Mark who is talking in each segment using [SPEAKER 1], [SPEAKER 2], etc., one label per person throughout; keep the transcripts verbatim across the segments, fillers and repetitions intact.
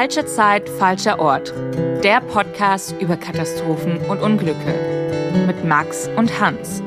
[SPEAKER 1] Falsche Zeit, falscher Ort. Der Podcast über Katastrophen und Unglücke. Mit Max und Hans.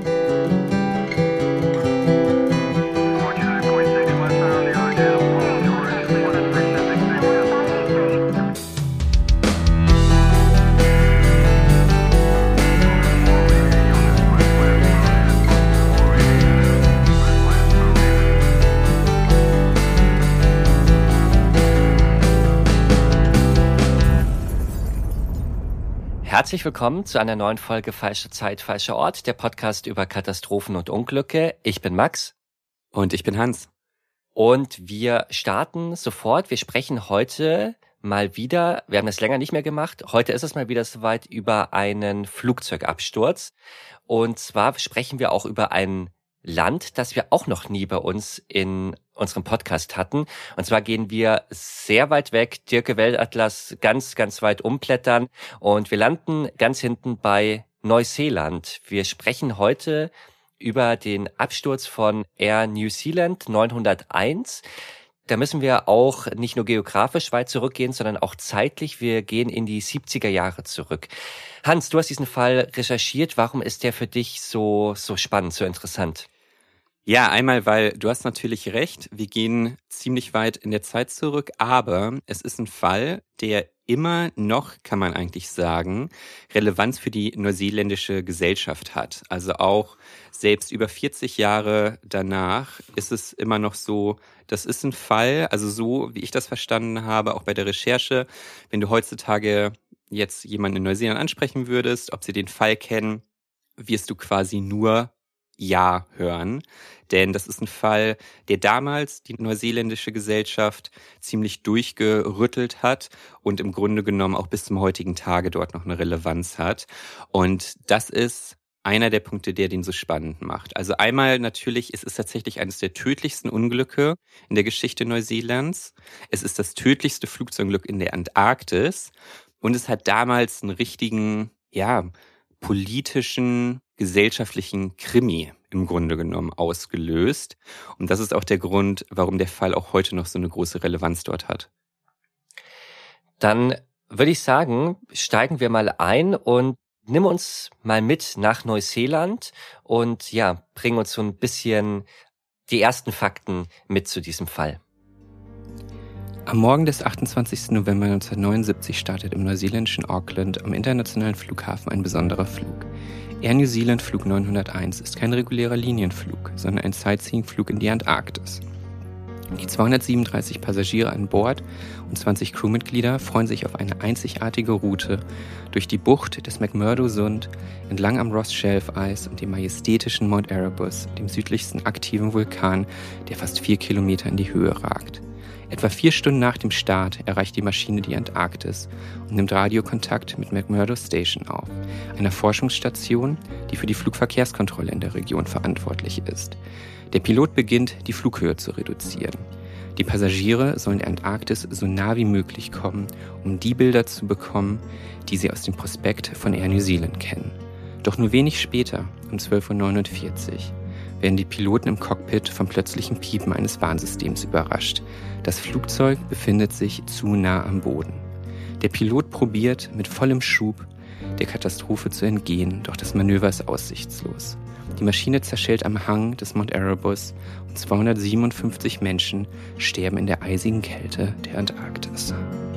[SPEAKER 2] Herzlich willkommen zu einer neuen Folge Falsche Zeit, falscher Ort, der Podcast über Katastrophen und Unglücke. Ich bin Max.
[SPEAKER 3] Und ich bin Hans.
[SPEAKER 2] Und wir starten sofort. Wir sprechen heute mal wieder, wir haben das länger nicht mehr gemacht, heute ist es mal wieder soweit, über einen Flugzeugabsturz. Und zwar sprechen wir auch über ein Land, das wir auch noch nie bei uns in unserem Podcast hatten. Und zwar gehen wir sehr weit weg, Dirke Weltatlas ganz, ganz weit umblättern und wir landen ganz hinten bei Neuseeland. Wir sprechen heute über den Absturz von Air New Zealand neunhunderteins. Da müssen wir auch nicht nur geografisch weit zurückgehen, sondern auch zeitlich. Wir gehen in die siebziger Jahre zurück. Hans, du hast diesen Fall recherchiert. Warum ist der für dich so, so spannend, so interessant?
[SPEAKER 3] Ja, einmal, weil du hast natürlich recht, wir gehen ziemlich weit in der Zeit zurück, aber es ist ein Fall, der immer noch, kann man eigentlich sagen, Relevanz für die neuseeländische Gesellschaft hat. Also auch selbst über vierzig Jahre danach ist es immer noch so, das ist ein Fall, also so wie ich das verstanden habe, auch bei der Recherche, wenn du heutzutage jetzt jemanden in Neuseeland ansprechen würdest, ob sie den Fall kennen, wirst du quasi nur Ja hören, denn das ist ein Fall, der damals die neuseeländische Gesellschaft ziemlich durchgerüttelt hat und im Grunde genommen auch bis zum heutigen Tage dort noch eine Relevanz hat. Und das ist einer der Punkte, der den so spannend macht. Also einmal natürlich, es ist tatsächlich eines der tödlichsten Unglücke in der Geschichte Neuseelands. Es ist das tödlichste Flugzeugunglück in der Antarktis und es hat damals einen richtigen, ja, politischen, gesellschaftlichen Krimi im Grunde genommen ausgelöst. Und das ist auch der Grund, warum der Fall auch heute noch so eine große Relevanz dort hat.
[SPEAKER 2] Dann würde ich sagen, steigen wir mal ein und nimm uns mal mit nach Neuseeland und ja, bring uns so ein bisschen die ersten Fakten mit zu diesem Fall.
[SPEAKER 3] Am Morgen des achtundzwanzigsten November neunzehnhundertneunundsiebzig startet im neuseeländischen Auckland am internationalen Flughafen ein besonderer Flug. Air New Zealand Flug neunhunderteins ist kein regulärer Linienflug, sondern ein Sightseeing-Flug in die Antarktis. Die zweihundertsiebenunddreißig Passagiere an Bord und zwanzig Crewmitglieder freuen sich auf eine einzigartige Route durch die Bucht des McMurdo-Sund, entlang am Ross Shelf Eis und dem majestätischen Mount Erebus, dem südlichsten aktiven Vulkan, der fast vier Kilometer in die Höhe ragt. Etwa vier Stunden nach dem Start erreicht die Maschine die Antarktis und nimmt Radiokontakt mit McMurdo Station auf, einer Forschungsstation, die für die Flugverkehrskontrolle in der Region verantwortlich ist. Der Pilot beginnt, die Flughöhe zu reduzieren. Die Passagiere sollen der Antarktis so nah wie möglich kommen, um die Bilder zu bekommen, die sie aus dem Prospekt von Air New Zealand kennen. Doch nur wenig später, um zwölf Uhr neunundvierzig, werden die Piloten im Cockpit vom plötzlichen Piepen eines Warnsystems überrascht. Das Flugzeug befindet sich zu nah am Boden. Der Pilot probiert mit vollem Schub der Katastrophe zu entgehen, doch das Manöver ist aussichtslos. Die Maschine zerschellt am Hang des Mount Erebus und zweihundertsiebenundfünfzig Menschen sterben in der eisigen Kälte der Antarktis.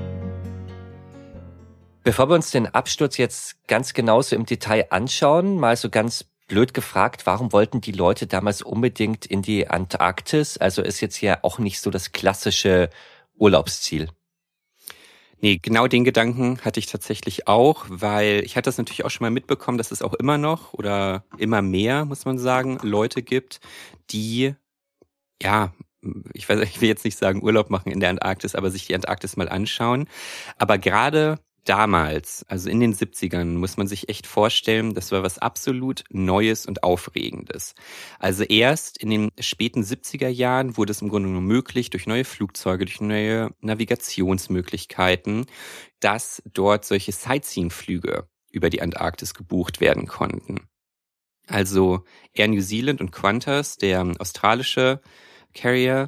[SPEAKER 2] Bevor wir uns den Absturz jetzt ganz genauso im Detail anschauen, mal so ganz blöd gefragt, warum wollten die Leute damals unbedingt in die Antarktis? Also ist jetzt ja auch nicht so das klassische Urlaubsziel.
[SPEAKER 3] Nee, genau den Gedanken hatte ich tatsächlich auch, weil ich hatte das natürlich auch schon mal mitbekommen, dass es auch immer noch oder immer mehr, muss man sagen, Leute gibt, die, ja, ich weiß, ich will jetzt nicht sagen Urlaub machen in der Antarktis, aber sich die Antarktis mal anschauen. Aber gerade damals, also in den siebzigern, muss man sich echt vorstellen, das war was absolut Neues und Aufregendes. Also erst in den späten siebziger Jahren wurde es im Grunde nur möglich, durch neue Flugzeuge, durch neue Navigationsmöglichkeiten, dass dort solche Sightseeing-Flüge über die Antarktis gebucht werden konnten. Also Air New Zealand und Qantas, der australische Carrier,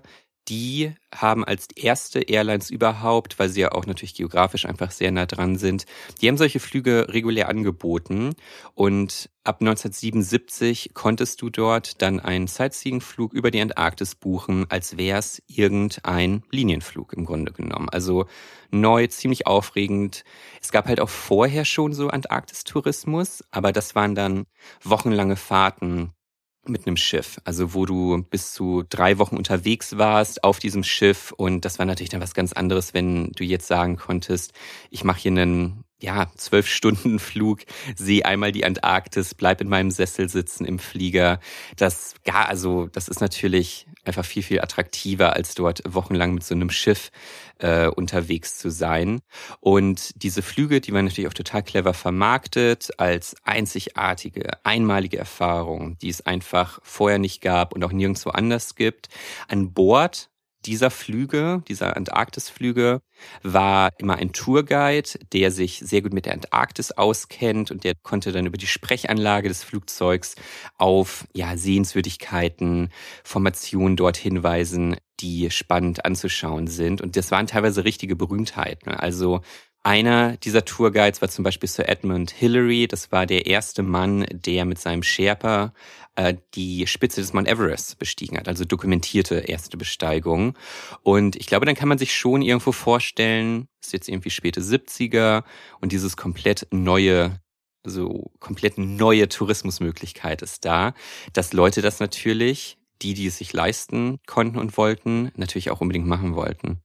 [SPEAKER 3] die haben als erste Airlines überhaupt, weil sie ja auch natürlich geografisch einfach sehr nah dran sind, die haben solche Flüge regulär angeboten. Und ab neunzehnhundertsiebenundsiebzig konntest du dort dann einen Sightseeing-Flug über die Antarktis buchen, als wäre es irgendein Linienflug im Grunde genommen. Also neu, ziemlich aufregend. Es gab halt auch vorher schon so Antarktistourismus, aber das waren dann wochenlange Fahrten mit einem Schiff, also wo du bis zu drei Wochen unterwegs warst auf diesem Schiff, und das war natürlich dann was ganz anderes, wenn du jetzt sagen konntest, ich mache hier einen ja zwölf Stunden Flug, sehe einmal die Antarktis, bleib in meinem Sessel sitzen im Flieger. Das ja, also das ist natürlich einfach viel viel attraktiver, als dort wochenlang mit so einem Schiff äh, unterwegs zu sein. Und diese Flüge, die waren natürlich auch total clever vermarktet als einzigartige, einmalige Erfahrung, die es einfach vorher nicht gab und auch nirgendwo anders gibt. An Bord dieser Flüge, dieser Antarktisflüge, war immer ein Tourguide, der sich sehr gut mit der Antarktis auskennt, und der konnte dann über die Sprechanlage des Flugzeugs auf ja Sehenswürdigkeiten, Formationen dort hinweisen, die spannend anzuschauen sind. Und das waren teilweise richtige Berühmtheiten. Also einer dieser Tourguides war zum Beispiel Sir Edmund Hillary. Das war der erste Mann, der mit seinem Sherpa äh, die Spitze des Mount Everest bestiegen hat, also dokumentierte erste Besteigung. Und ich glaube, dann kann man sich schon irgendwo vorstellen, ist jetzt irgendwie späte siebziger und dieses komplett neue, so komplett neue Tourismusmöglichkeit ist da, dass Leute das natürlich, die, die es sich leisten konnten und wollten, natürlich auch unbedingt machen wollten.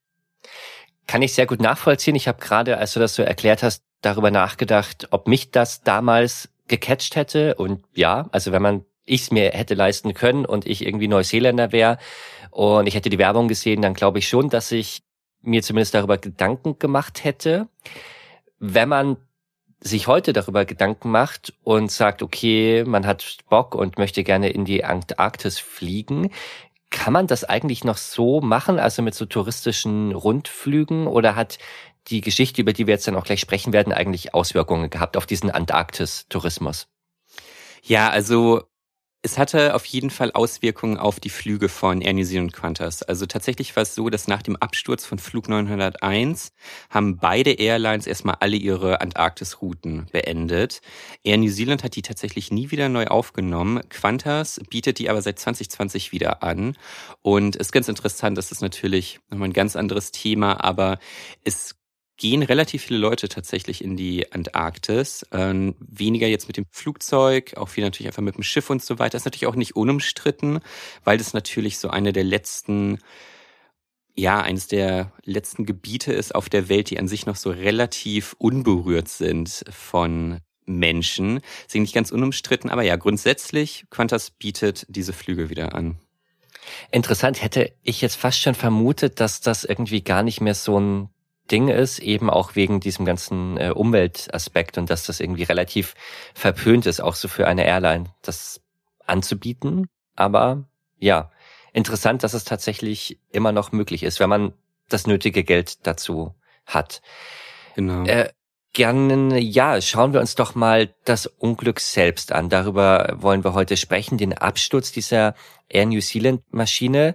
[SPEAKER 2] Kann ich sehr gut nachvollziehen. Ich habe gerade, als du das so erklärt hast, darüber nachgedacht, ob mich das damals gecatcht hätte. Und ja, also wenn man ich es mir hätte leisten können und ich irgendwie Neuseeländer wäre und ich hätte die Werbung gesehen, dann glaube ich schon, dass ich mir zumindest darüber Gedanken gemacht hätte. Wenn man sich heute darüber Gedanken macht und sagt, okay, man hat Bock und möchte gerne in die Antarktis fliegen, kann man das eigentlich noch so machen, also mit so touristischen Rundflügen, oder hat die Geschichte, über die wir jetzt dann auch gleich sprechen werden, eigentlich Auswirkungen gehabt auf diesen Antarktis-Tourismus?
[SPEAKER 3] Ja, also es hatte auf jeden Fall Auswirkungen auf die Flüge von Air New Zealand und Qantas. Also tatsächlich war es so, dass nach dem Absturz von Flug neunhunderteins haben beide Airlines erstmal alle ihre Antarktis-Routen beendet. Air New Zealand hat die tatsächlich nie wieder neu aufgenommen. Qantas bietet die aber seit zwanzig zwanzig wieder an. Und es ist ganz interessant, das ist natürlich nochmal ein ganz anderes Thema, aber es gehen relativ viele Leute tatsächlich in die Antarktis. Ähm, weniger jetzt mit dem Flugzeug, auch viel natürlich einfach mit dem Schiff und so weiter. Das ist natürlich auch nicht unumstritten, weil das natürlich so eine der letzten, ja, eines der letzten Gebiete ist auf der Welt, die an sich noch so relativ unberührt sind von Menschen. Deswegen nicht ganz unumstritten, aber ja, grundsätzlich, Qantas bietet diese Flüge wieder an.
[SPEAKER 2] Interessant, hätte ich jetzt fast schon vermutet, dass das irgendwie gar nicht mehr so ein Ding ist, eben auch wegen diesem ganzen äh, Umweltaspekt, und dass das irgendwie relativ verpönt ist, auch so für eine Airline, das anzubieten. Aber ja, interessant, dass es tatsächlich immer noch möglich ist, wenn man das nötige Geld dazu hat.
[SPEAKER 3] Genau.
[SPEAKER 2] Äh, gerne, ja, schauen wir uns doch mal das Unglück selbst an. Darüber wollen wir heute sprechen, den Absturz dieser Air New Zealand Maschine.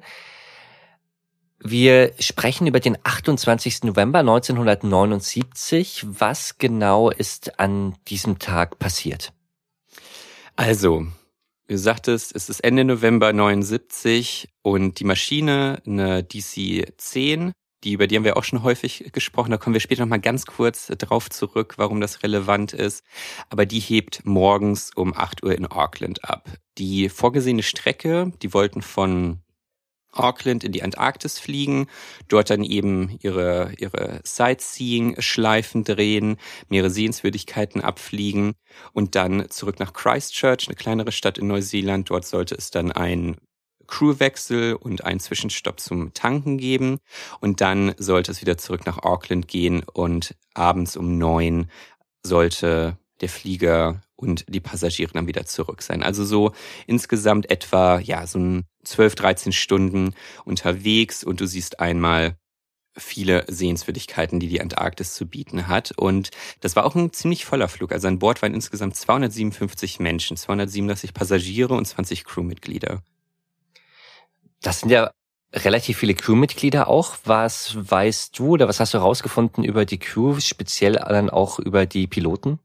[SPEAKER 2] Wir sprechen über den achtundzwanzigsten November neunzehnhundertneunundsiebzig. Was genau ist an diesem Tag passiert?
[SPEAKER 3] Also, wie du sagtest, es ist Ende November neunundsiebzig und die Maschine, eine D C zehn, die, über die haben wir auch schon häufig gesprochen, da kommen wir später noch mal ganz kurz drauf zurück, warum das relevant ist. Aber die hebt morgens um acht Uhr in Auckland ab. Die vorgesehene Strecke, die wollten von Auckland in die Antarktis fliegen, dort dann eben ihre ihre Sightseeing-Schleifen drehen, mehrere Sehenswürdigkeiten abfliegen und dann zurück nach Christchurch, eine kleinere Stadt in Neuseeland. Dort sollte es dann einen Crewwechsel und einen Zwischenstopp zum Tanken geben, und dann sollte es wieder zurück nach Auckland gehen, und abends um neun sollte der Flieger und die Passagiere dann wieder zurück sein. Also so insgesamt etwa ja so ein zwölf, dreizehn Stunden unterwegs, und du siehst einmal viele Sehenswürdigkeiten, die die Antarktis zu bieten hat. Und das war auch ein ziemlich voller Flug. Also an Bord waren insgesamt zweihundertsiebenundfünfzig Menschen, zweihundertsiebenunddreißig Passagiere und zwanzig Crewmitglieder.
[SPEAKER 2] Das sind ja relativ viele Crewmitglieder auch. Was weißt du oder was hast du herausgefunden über die Crew, speziell dann auch über die Piloten?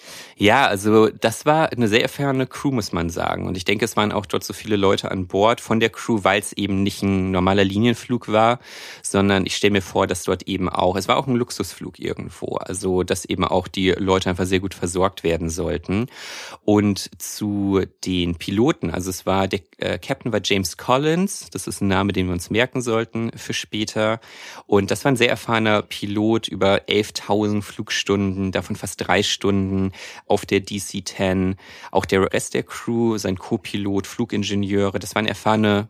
[SPEAKER 3] Ja, also das war eine sehr erfahrene Crew, muss man sagen. Und ich denke, es waren auch dort so viele Leute an Bord von der Crew, weil es eben nicht ein normaler Linienflug war, sondern ich stelle mir vor, dass dort eben auch, es war auch ein Luxusflug irgendwo, also dass eben auch die Leute einfach sehr gut versorgt werden sollten. Und zu den Piloten, also es war, der äh, Captain war James Collins, das ist ein Name, den wir uns merken sollten für später. Und das war ein sehr erfahrener Pilot, über elftausend Flugstunden, davon fast drei Stunden auf der D C zehn, auch der Rest der Crew, sein Co-Pilot, Flugingenieure, das waren erfahrene,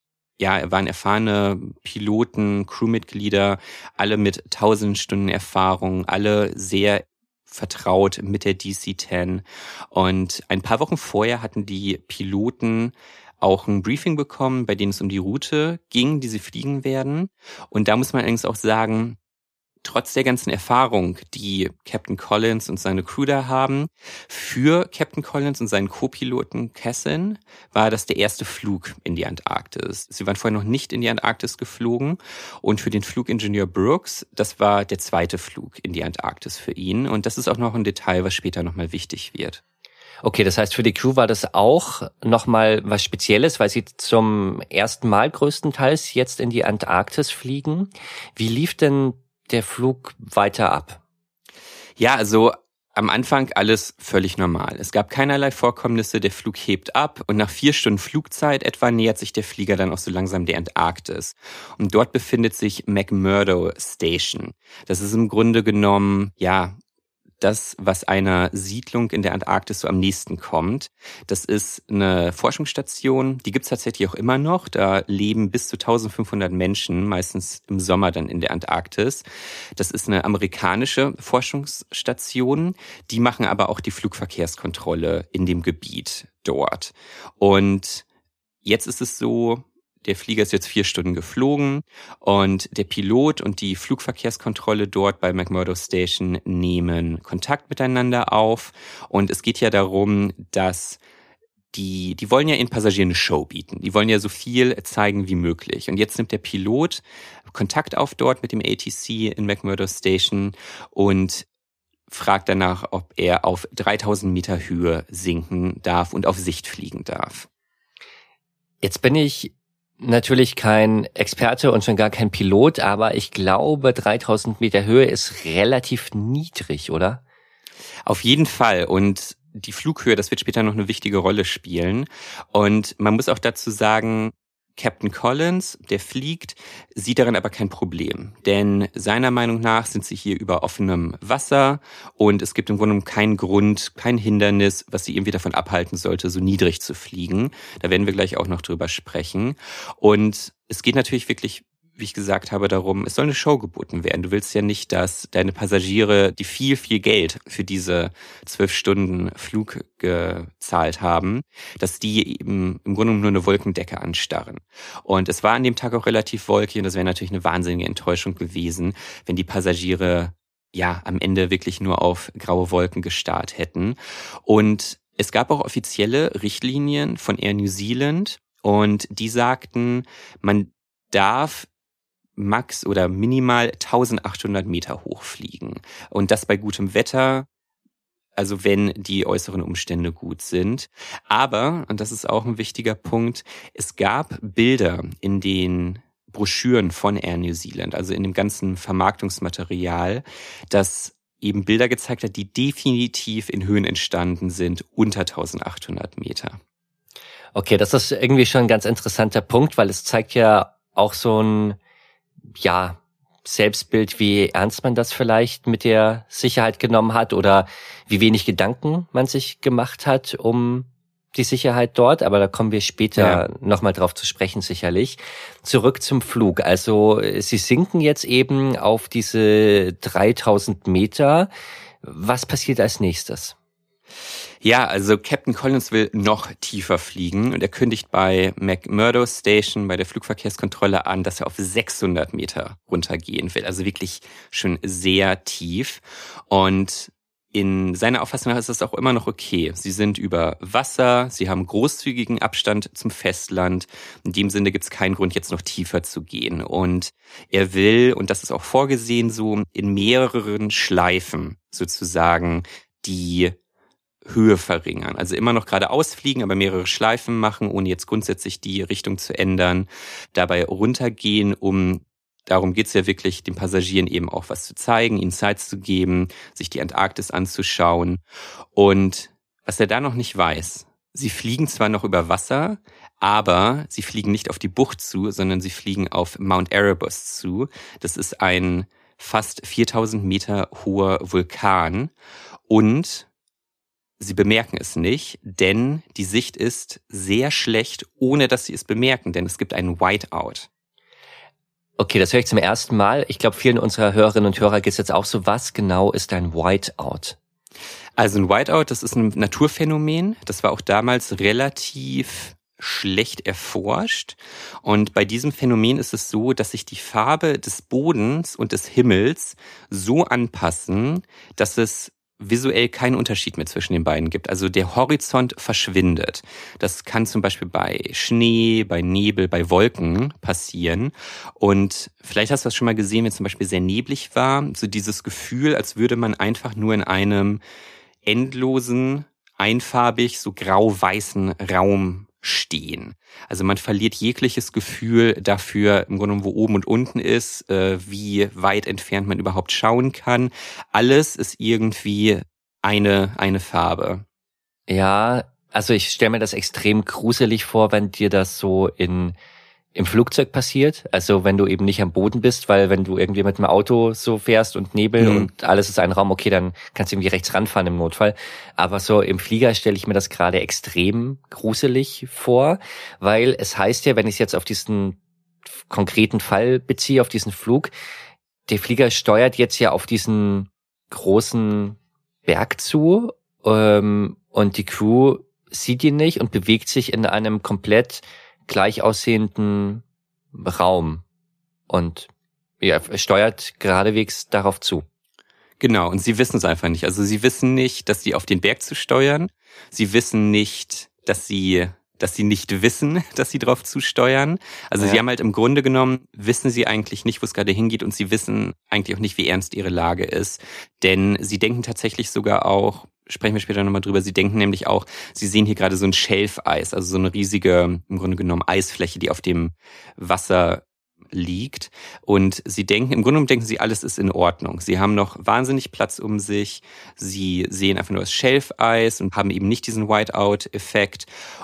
[SPEAKER 3] ja, waren erfahrene Piloten, Crewmitglieder, alle mit tausend Stunden Erfahrung, alle sehr vertraut mit der D C zehn. Und ein paar Wochen vorher hatten die Piloten auch ein Briefing bekommen, bei dem es um die Route ging, die sie fliegen werden. Und da muss man allerdings auch sagen, trotz der ganzen Erfahrung, die Captain Collins und seine Crew da haben, für Captain Collins und seinen Co-Piloten Cassin war das der erste Flug in die Antarktis. Sie waren vorher noch nicht in die Antarktis geflogen und für den Flugingenieur Brooks, das war der zweite Flug in die Antarktis für ihn und das ist auch noch ein Detail, was später nochmal wichtig wird.
[SPEAKER 2] Okay, das heißt, für die Crew war das auch nochmal was Spezielles, weil sie zum ersten Mal größtenteils jetzt in die Antarktis fliegen. Wie lief denn der Flug weiter ab?
[SPEAKER 3] Ja, also am Anfang alles völlig normal. Es gab keinerlei Vorkommnisse, der Flug hebt ab und nach vier Stunden Flugzeit etwa nähert sich der Flieger dann auch so langsam der Antarktis. Und dort befindet sich McMurdo Station. Das ist im Grunde genommen, ja, das, was einer Siedlung in der Antarktis so am nächsten kommt. Das ist eine Forschungsstation, die gibt's tatsächlich auch immer noch. Da leben bis zu eintausendfünfhundert Menschen, meistens im Sommer dann in der Antarktis. Das ist eine amerikanische Forschungsstation. Die machen aber auch die Flugverkehrskontrolle in dem Gebiet dort. Und jetzt ist es so, der Flieger ist jetzt vier Stunden geflogen und der Pilot und die Flugverkehrskontrolle dort bei McMurdo Station nehmen Kontakt miteinander auf. Und es geht ja darum, dass die, die wollen ja ihren Passagieren eine Show bieten. Die wollen ja so viel zeigen wie möglich. Und jetzt nimmt der Pilot Kontakt auf dort mit dem A T C in McMurdo Station und fragt danach, ob er auf dreitausend Meter Höhe sinken darf und auf Sicht fliegen darf.
[SPEAKER 2] Jetzt bin ich natürlich kein Experte und schon gar kein Pilot, aber ich glaube, dreitausend Meter Höhe ist relativ niedrig, oder?
[SPEAKER 3] Auf jeden Fall. Und die Flughöhe, das wird später noch eine wichtige Rolle spielen. Und man muss auch dazu sagen, Captain Collins, der fliegt, sieht darin aber kein Problem. Denn seiner Meinung nach sind sie hier über offenem Wasser und es gibt im Grunde keinen Grund, kein Hindernis, was sie irgendwie davon abhalten sollte, so niedrig zu fliegen. Da werden wir gleich auch noch drüber sprechen. Und es geht natürlich wirklich, wie ich gesagt habe, darum, es soll eine Show geboten werden. Du willst ja nicht, dass deine Passagiere, die viel, viel Geld für diese zwölf Stunden Flug gezahlt haben, dass die eben im Grunde nur eine Wolkendecke anstarren. Und es war an dem Tag auch relativ wolkig und das wäre natürlich eine wahnsinnige Enttäuschung gewesen, wenn die Passagiere ja am Ende wirklich nur auf graue Wolken gestarrt hätten. Und es gab auch offizielle Richtlinien von Air New Zealand und die sagten, man darf max oder minimal eintausendachthundert Meter hochfliegen. Und das bei gutem Wetter, also wenn die äußeren Umstände gut sind. Aber, und das ist auch ein wichtiger Punkt, es gab Bilder in den Broschüren von Air New Zealand, also in dem ganzen Vermarktungsmaterial, das eben Bilder gezeigt hat, die definitiv in Höhen entstanden sind, unter eintausendachthundert Meter.
[SPEAKER 2] Okay, das ist irgendwie schon ein ganz interessanter Punkt, weil es zeigt ja auch so ein ja, Selbstbild, wie ernst man das vielleicht mit der Sicherheit genommen hat oder wie wenig Gedanken man sich gemacht hat um die Sicherheit dort, aber da kommen wir später ja. nochmal drauf zu sprechen sicherlich. Zurück zum Flug. Also Sie sinken jetzt eben auf diese dreitausend Meter. Was passiert als nächstes?
[SPEAKER 3] Ja, also Captain Collins will noch tiefer fliegen und er kündigt bei McMurdo Station bei der Flugverkehrskontrolle an, dass er auf sechshundert Meter runtergehen will. Also wirklich schon sehr tief. Und in seiner Auffassung ist das auch immer noch okay. Sie sind über Wasser, sie haben großzügigen Abstand zum Festland. In dem Sinne gibt es keinen Grund, jetzt noch tiefer zu gehen. Und er will, und das ist auch vorgesehen so, in mehreren Schleifen sozusagen die Höhe verringern. Also immer noch geradeaus fliegen, aber mehrere Schleifen machen, ohne jetzt grundsätzlich die Richtung zu ändern. Dabei runtergehen, um darum geht's ja wirklich, den Passagieren eben auch was zu zeigen, ihnen Zeit zu geben, sich die Antarktis anzuschauen. Und was er da noch nicht weiß, sie fliegen zwar noch über Wasser, aber sie fliegen nicht auf die Bucht zu, sondern sie fliegen auf Mount Erebus zu. Das ist ein fast viertausend Meter hoher Vulkan. Und sie bemerken es nicht, denn die Sicht ist sehr schlecht, ohne dass sie es bemerken, denn es gibt einen Whiteout.
[SPEAKER 2] Okay, das höre ich zum ersten Mal. Ich glaube, vielen unserer Hörerinnen und Hörer geht es jetzt auch so. Was genau ist ein Whiteout?
[SPEAKER 3] Also ein Whiteout, das ist ein Naturphänomen. Das war auch damals relativ schlecht erforscht. Und bei diesem Phänomen ist es so, dass sich die Farbe des Bodens und des Himmels so anpassen, dass es visuell keinen Unterschied mehr zwischen den beiden gibt. Also der Horizont verschwindet. Das kann zum Beispiel bei Schnee, bei Nebel, bei Wolken passieren. Und vielleicht hast du das schon mal gesehen, wenn es zum Beispiel sehr neblig war. So dieses Gefühl, als würde man einfach nur in einem endlosen, einfarbig, so grau-weißen Raum stehen. Also man verliert jegliches Gefühl dafür, im Grunde genommen, wo oben und unten ist, äh, wie weit entfernt man überhaupt schauen kann. Alles ist irgendwie eine, eine Farbe.
[SPEAKER 2] Ja, also ich stelle mir das extrem gruselig vor, wenn dir das so in im Flugzeug passiert. Also wenn du eben nicht am Boden bist, weil wenn du irgendwie mit dem Auto so fährst und Nebel mhm. und alles ist ein Raum, okay, dann kannst du irgendwie rechts ranfahren im Notfall. Aber so im Flieger stelle ich mir das gerade extrem gruselig vor, weil es heißt ja, wenn ich es jetzt auf diesen konkreten Fall beziehe, auf diesen Flug, der Flieger steuert jetzt ja auf diesen großen Berg zu ähm, und die Crew sieht ihn nicht und bewegt sich in einem komplett gleich aussehenden Raum und ja, steuert geradewegs darauf zu.
[SPEAKER 3] Genau, und sie wissen es einfach nicht. Also sie wissen nicht, dass sie auf den Berg zu steuern. Sie wissen nicht, dass sie dass sie nicht wissen, dass sie drauf zusteuern. Also ja. Sie haben halt im Grunde genommen, wissen sie eigentlich nicht, wo es gerade hingeht und sie wissen eigentlich auch nicht, wie ernst ihre Lage ist. Denn sie denken tatsächlich sogar auch, sprechen wir später nochmal drüber, sie denken nämlich auch, sie sehen hier gerade so ein Schelfeis, also so eine riesige, im Grunde genommen Eisfläche, die auf dem Wasser liegt. Und sie denken, im Grunde genommen denken sie, alles ist in Ordnung. Sie haben noch wahnsinnig Platz um sich. Sie sehen einfach nur das Schelfeis und haben eben nicht diesen Whiteout-Effekt.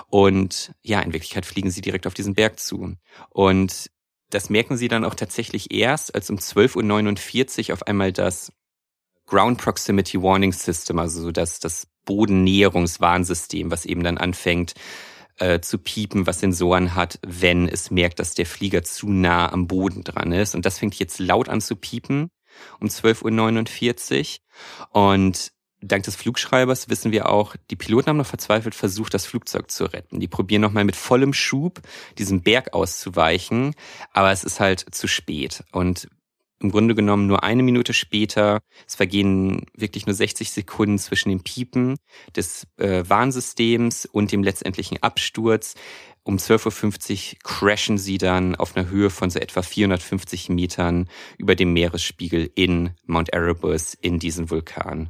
[SPEAKER 3] Und ja, in Wirklichkeit fliegen sie direkt auf diesen Berg zu. Und das merken sie dann auch tatsächlich erst, als um zwölf Uhr neunundvierzig auf einmal das Ground Proximity Warning System, also so das, das Bodennäherungswarnsystem, was eben dann anfängt, Äh, zu piepen, was Sensoren hat, wenn es merkt, dass der Flieger zu nah am Boden dran ist. Und das fängt jetzt laut an zu piepen um zwölf Uhr neunundvierzig. Und dank des Flugschreibers wissen wir auch, die Piloten haben noch verzweifelt versucht, das Flugzeug zu retten. Die probieren nochmal mit vollem Schub diesem Berg auszuweichen, aber es ist halt zu spät. Und im Grunde genommen nur eine Minute später, es vergehen wirklich nur sechzig Sekunden zwischen dem Piepen des äh, Warnsystems und dem letztendlichen Absturz. Um zwölf Uhr fünfzig crashen sie dann auf einer Höhe von so etwa vierhundertfünfzig Metern über dem Meeresspiegel in Mount Erebus, in diesen Vulkan.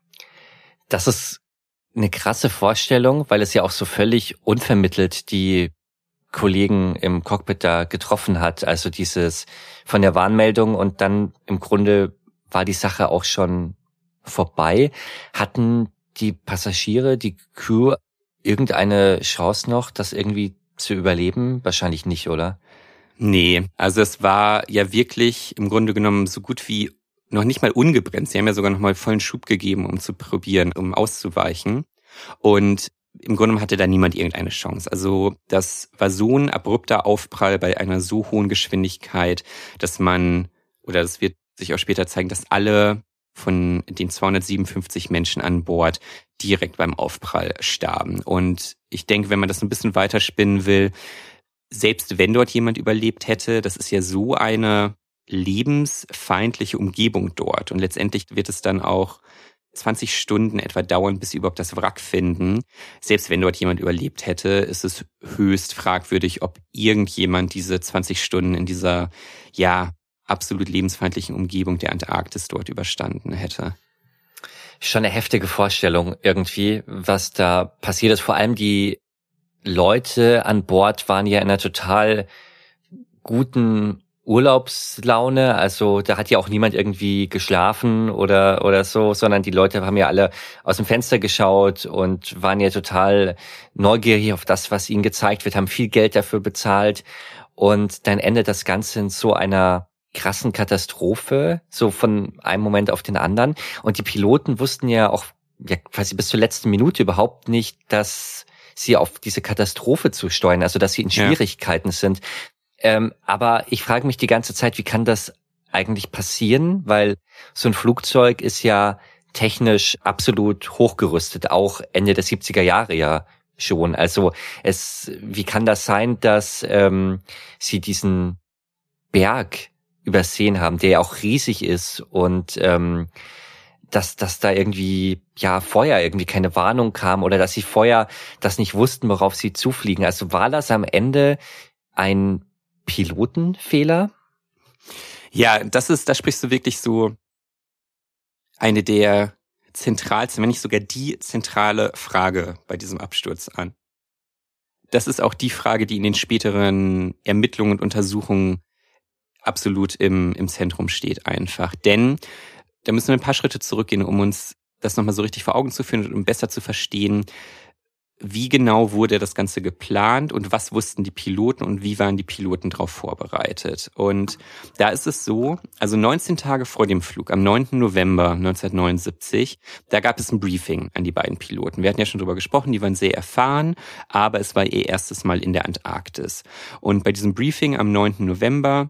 [SPEAKER 2] Das ist eine krasse Vorstellung, weil es ja auch so völlig unvermittelt die Kollegen im Cockpit da getroffen hat. Also dieses von der Warnmeldung und dann im Grunde war die Sache auch schon vorbei. Hatten die Passagiere, die Crew irgendeine Chance noch, das irgendwie zu überleben? Wahrscheinlich nicht, oder?
[SPEAKER 3] Nee, also es war ja wirklich im Grunde genommen so gut wie noch nicht mal ungebremst. Sie haben ja sogar noch mal vollen Schub gegeben, um zu probieren, um auszuweichen. Und im Grunde genommen hatte da niemand irgendeine Chance. Also das war so ein abrupter Aufprall bei einer so hohen Geschwindigkeit, dass man, oder das wird sich auch später zeigen, dass alle von den zweihundertsiebenundfünfzig Menschen an Bord direkt beim Aufprall starben. Und ich denke, wenn man das ein bisschen weiterspinnen will, selbst wenn dort jemand überlebt hätte, das ist ja so eine lebensfeindliche Umgebung dort. Und letztendlich wird es dann auch zwanzig Stunden etwa dauern, bis sie überhaupt das Wrack finden. Selbst wenn dort jemand überlebt hätte, ist es höchst fragwürdig, ob irgendjemand diese zwanzig Stunden in dieser, ja, absolut lebensfeindlichen Umgebung der Antarktis dort überstanden hätte.
[SPEAKER 2] Schon eine heftige Vorstellung irgendwie, was da passiert ist. Vor allem die Leute an Bord waren ja in einer total guten Urlaubslaune. Also da hat ja auch niemand irgendwie geschlafen oder oder so, sondern die Leute haben ja alle aus dem Fenster geschaut und waren ja total neugierig auf das, was ihnen gezeigt wird, haben viel Geld dafür bezahlt. Und dann endet das Ganze in so einer krassen Katastrophe, so von einem Moment auf den anderen. Und die Piloten wussten ja auch ja, quasi bis zur letzten Minute überhaupt nicht, dass sie auf diese Katastrophe zu steuern, also dass sie in Schwierigkeiten ja. sind. Ähm, aber ich frage mich die ganze Zeit, wie kann das eigentlich passieren? Weil so ein Flugzeug ist ja technisch absolut hochgerüstet, auch Ende der siebziger Jahre ja schon. Also es, wie kann das sein, dass ähm, sie diesen Berg übersehen haben, der ja auch riesig ist und ähm, dass dass da irgendwie ja vorher irgendwie keine Warnung kam oder dass sie vorher das nicht wussten, worauf sie zufliegen. Also war das am Ende ein Pilotenfehler?
[SPEAKER 3] Ja, das ist, da sprichst du wirklich so eine der zentralsten, wenn nicht sogar die zentrale Frage bei diesem Absturz an. Das ist auch die Frage, die in den späteren Ermittlungen und Untersuchungen absolut im, im Zentrum steht einfach. Denn da müssen wir ein paar Schritte zurückgehen, um uns das nochmal so richtig vor Augen zu führen und um besser zu verstehen, wie genau wurde das Ganze geplant und was wussten die Piloten und wie waren die Piloten darauf vorbereitet. Und da ist es so, also neunzehn Tage vor dem Flug, am neunten November neunzehnhundertneunundsiebzig, da gab es ein Briefing an die beiden Piloten. Wir hatten ja schon drüber gesprochen, die waren sehr erfahren, aber es war ihr erstes Mal in der Antarktis. Und bei diesem Briefing am neunten November,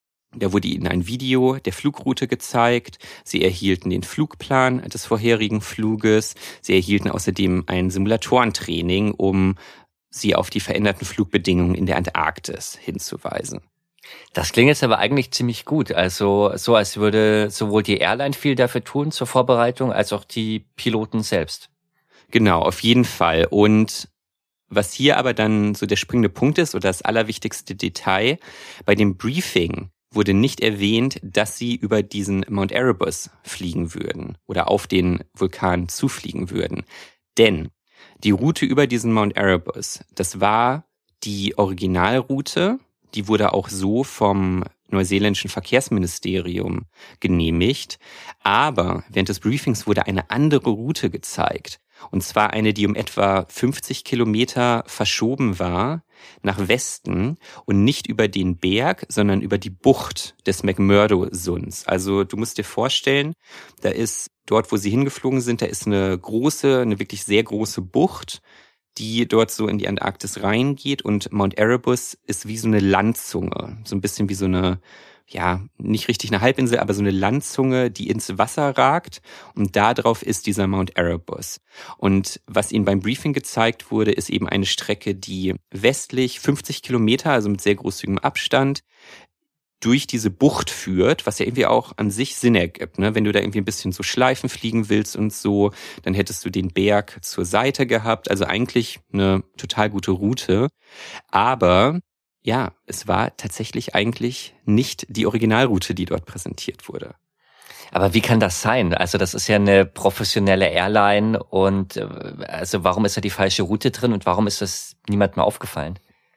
[SPEAKER 3] da wurde ihnen ein Video der Flugroute gezeigt. Sie erhielten den Flugplan des vorherigen Fluges. Sie erhielten außerdem ein Simulatorentraining, um sie auf die veränderten Flugbedingungen in der Antarktis hinzuweisen.
[SPEAKER 2] Das klingt jetzt aber eigentlich ziemlich gut. Also so, als würde sowohl die Airline viel dafür tun zur Vorbereitung, als auch die Piloten selbst.
[SPEAKER 3] Genau, auf jeden Fall. Und was hier aber dann so der springende Punkt ist oder das allerwichtigste Detail, bei dem Briefing wurde nicht erwähnt, dass sie über diesen Mount Erebus fliegen würden oder auf den Vulkan zufliegen würden. Denn die Route über diesen Mount Erebus, das war die Originalroute, die wurde auch so vom neuseeländischen Verkehrsministerium genehmigt. Aber während des Briefings wurde eine andere Route gezeigt. Und zwar eine, die um etwa fünfzig Kilometer verschoben war nach Westen und nicht über den Berg, sondern über die Bucht des McMurdo-Sunds. Also du musst dir vorstellen, da ist dort, wo sie hingeflogen sind, da ist eine große, eine wirklich sehr große Bucht, die dort so in die Antarktis reingeht, und Mount Erebus ist wie so eine Landzunge, so ein bisschen wie so eine, ja, nicht richtig eine Halbinsel, aber so eine Landzunge, die ins Wasser ragt, und da drauf ist dieser Mount Erebus. Und was ihnen beim Briefing gezeigt wurde, ist eben eine Strecke, die westlich fünfzig Kilometer, also mit sehr großzügigem Abstand, durch diese Bucht führt, was ja irgendwie auch an sich Sinn ergibt, ne? Wenn du da irgendwie ein bisschen so Schleifen fliegen willst und so, dann hättest du den Berg zur Seite gehabt, also eigentlich eine total gute Route. Aber ja, es war tatsächlich eigentlich nicht die Originalroute, die dort präsentiert wurde.
[SPEAKER 2] Aber wie kann das sein? Also das ist ja eine professionelle Airline, und also warum ist da die falsche Route drin und warum ist das niemandem aufgefallen?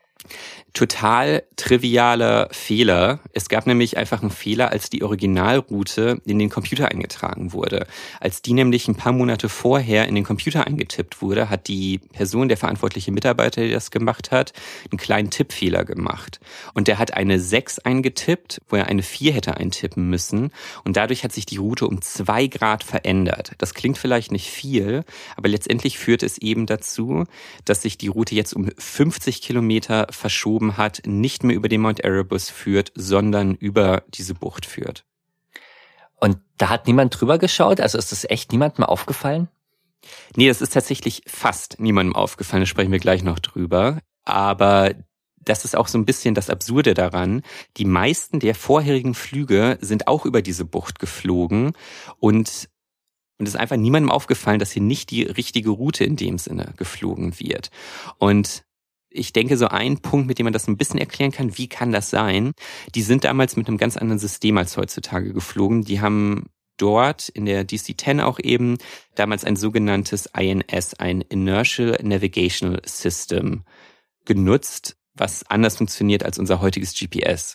[SPEAKER 3] Total trivialer Fehler. Es gab nämlich einfach einen Fehler, als die Originalroute in den Computer eingetragen wurde. Als die nämlich ein paar Monate vorher in den Computer eingetippt wurde, hat die Person, der verantwortliche Mitarbeiter, der das gemacht hat, einen kleinen Tippfehler gemacht. Und der hat eine sechs eingetippt, wo er eine vier hätte eintippen müssen. Und dadurch hat sich die Route um zwei Grad verändert. Das klingt vielleicht nicht viel, aber letztendlich führt es eben dazu, dass sich die Route jetzt um fünfzig Kilometer verschoben hat, nicht mehr über den Mount Erebus führt, sondern über diese Bucht führt.
[SPEAKER 2] Und da hat niemand drüber geschaut? Also ist das echt niemandem aufgefallen?
[SPEAKER 3] Nee, das ist tatsächlich fast niemandem aufgefallen, da sprechen wir gleich noch drüber. Aber das ist auch so ein bisschen das Absurde daran. Die meisten der vorherigen Flüge sind auch über diese Bucht geflogen, und Und es ist einfach niemandem aufgefallen, dass hier nicht die richtige Route in dem Sinne geflogen wird. Und ich denke, so ein Punkt, mit dem man das ein bisschen erklären kann, wie kann das sein? Die sind damals mit einem ganz anderen System als heutzutage geflogen. Die haben dort in der D C zehn auch eben damals ein sogenanntes I N S, ein Inertial Navigational System, genutzt, was anders funktioniert als unser heutiges G P S.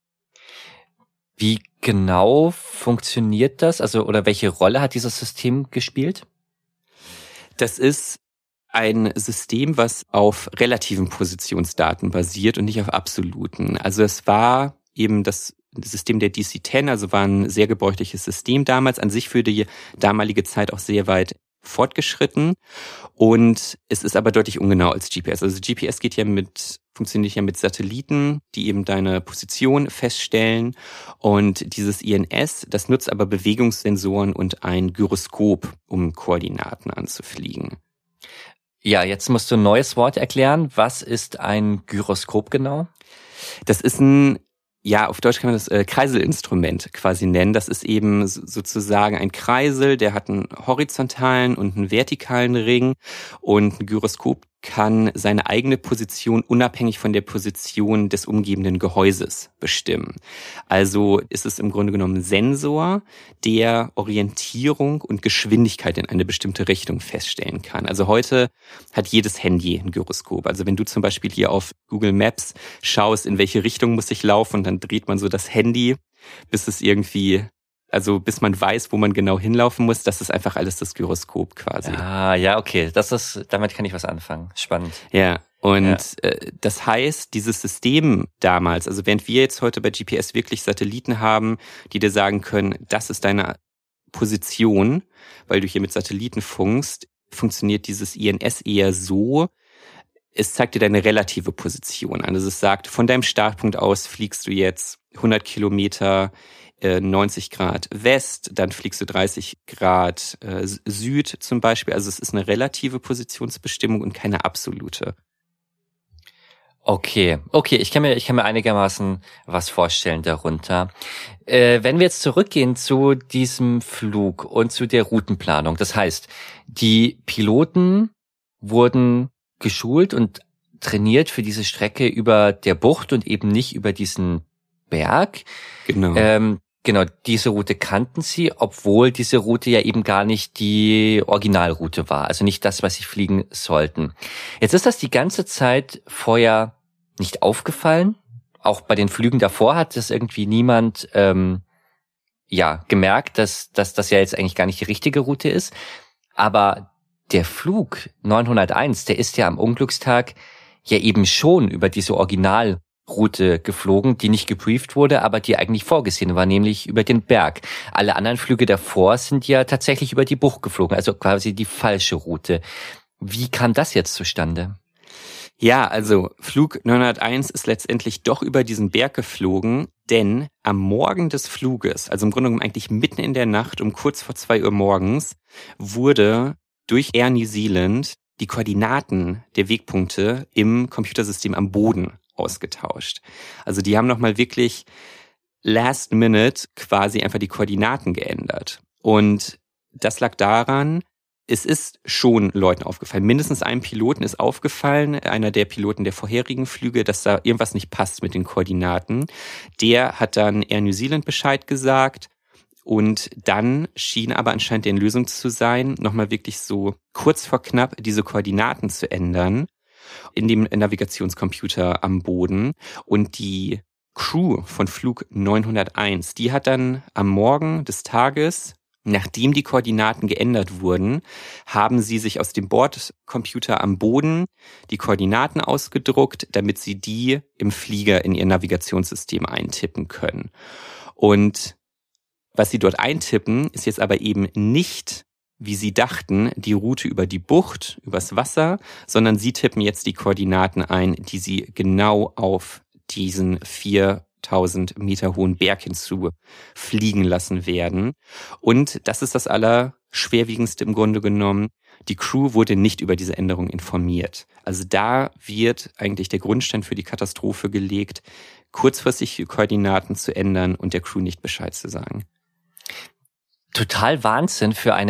[SPEAKER 2] Wie genau funktioniert das? Also, oder welche Rolle hat dieses System gespielt?
[SPEAKER 3] Das ist ein System, was auf relativen Positionsdaten basiert und nicht auf absoluten. Also es war eben das System der D C zehn, also war ein sehr gebräuchliches System damals, an sich für die damalige Zeit auch sehr weit fortgeschritten. Und es ist aber deutlich ungenau als G P S. Also G P S geht ja mit, funktioniert ja mit Satelliten, die eben deine Position feststellen. Und dieses I N S, das nutzt aber Bewegungssensoren und ein Gyroskop, um Koordinaten anzufliegen.
[SPEAKER 2] Ja, jetzt musst du ein neues Wort erklären. Was ist ein Gyroskop genau?
[SPEAKER 3] Das ist ein, ja, auf Deutsch kann man das äh, Kreiselinstrument quasi nennen. Das ist eben sozusagen ein Kreisel, der hat einen horizontalen und einen vertikalen Ring. Und ein Gyroskop kann seine eigene Position unabhängig von der Position des umgebenden Gehäuses bestimmen. Also ist es im Grunde genommen ein Sensor, der Orientierung und Geschwindigkeit in eine bestimmte Richtung feststellen kann. Also heute hat jedes Handy ein Gyroskop. Also wenn du zum Beispiel hier auf Google Maps schaust, in welche Richtung muss ich laufen, dann dreht man so das Handy, bis es irgendwie... Also bis man weiß, wo man genau hinlaufen muss, das ist einfach alles das Gyroskop quasi.
[SPEAKER 2] Ah, ja, okay. Das ist, damit kann ich was anfangen. Spannend.
[SPEAKER 3] Ja, und
[SPEAKER 2] ja.
[SPEAKER 3] Äh, das heißt, dieses System damals, also während wir jetzt heute bei G P S wirklich Satelliten haben, die dir sagen können, das ist deine Position, weil du hier mit Satelliten funkst, funktioniert dieses I N S eher so, es zeigt dir deine relative Position an. Also es sagt, von deinem Startpunkt aus fliegst du jetzt hundert Kilometer neunzig Grad West, dann fliegst du dreißig Grad äh, Süd zum Beispiel. Also es ist eine relative Positionsbestimmung und keine absolute.
[SPEAKER 2] Okay, okay, ich kann mir, ich kann mir einigermaßen was vorstellen darunter. Äh, wenn wir jetzt zurückgehen zu diesem Flug und zu der Routenplanung, das heißt, die Piloten wurden geschult und trainiert für diese Strecke über der Bucht und eben nicht über diesen Berg.
[SPEAKER 3] Genau.
[SPEAKER 2] Ähm, Genau, diese Route kannten sie, obwohl diese Route ja eben gar nicht die Originalroute war, also nicht das, was sie fliegen sollten. Jetzt ist das die ganze Zeit vorher nicht aufgefallen. Auch bei den Flügen davor hat das irgendwie niemand ähm, ja gemerkt, dass, dass das ja jetzt eigentlich gar nicht die richtige Route ist. Aber der Flug neunhunderteins, der ist ja am Unglückstag ja eben schon über diese Original Route geflogen, die nicht gebrieft wurde, aber die eigentlich vorgesehen war, nämlich über den Berg. Alle anderen Flüge davor sind ja tatsächlich über die Bucht geflogen, also quasi die falsche Route. Wie kam das jetzt zustande?
[SPEAKER 3] Ja, also Flug neunhunderteins ist letztendlich doch über diesen Berg geflogen, denn am Morgen des Fluges, also im Grunde genommen eigentlich mitten in der Nacht um kurz vor zwei Uhr morgens, wurde durch Air New Zealand die Koordinaten der Wegpunkte im Computersystem am Boden ausgetauscht. Also die haben nochmal wirklich last minute quasi einfach die Koordinaten geändert. Und das lag daran, es ist schon Leuten aufgefallen. Mindestens einem Piloten ist aufgefallen, einer der Piloten der vorherigen Flüge, dass da irgendwas nicht passt mit den Koordinaten. Der hat dann Air New Zealand Bescheid gesagt. Und dann schien aber anscheinend deren Lösung zu sein, nochmal wirklich so kurz vor knapp diese Koordinaten zu ändern in dem Navigationscomputer am Boden. Und die Crew von Flug neunhunderteins, die hat dann am Morgen des Tages, nachdem die Koordinaten geändert wurden, haben sie sich aus dem Bordcomputer am Boden die Koordinaten ausgedruckt, damit sie die im Flieger in ihr Navigationssystem eintippen können. Und was sie dort eintippen, ist jetzt aber eben nicht, wie sie dachten, die Route über die Bucht, übers Wasser, sondern sie tippen jetzt die Koordinaten ein, die sie genau auf diesen viertausend Meter hohen Berg hinzu fliegen lassen werden. Und das ist das Allerschwerwiegendste im Grunde genommen. Die Crew wurde nicht über diese Änderung informiert. Also da wird eigentlich der Grundstein für die Katastrophe gelegt, kurzfristig die Koordinaten zu ändern und der Crew nicht Bescheid zu sagen.
[SPEAKER 2] Total Wahnsinn für eine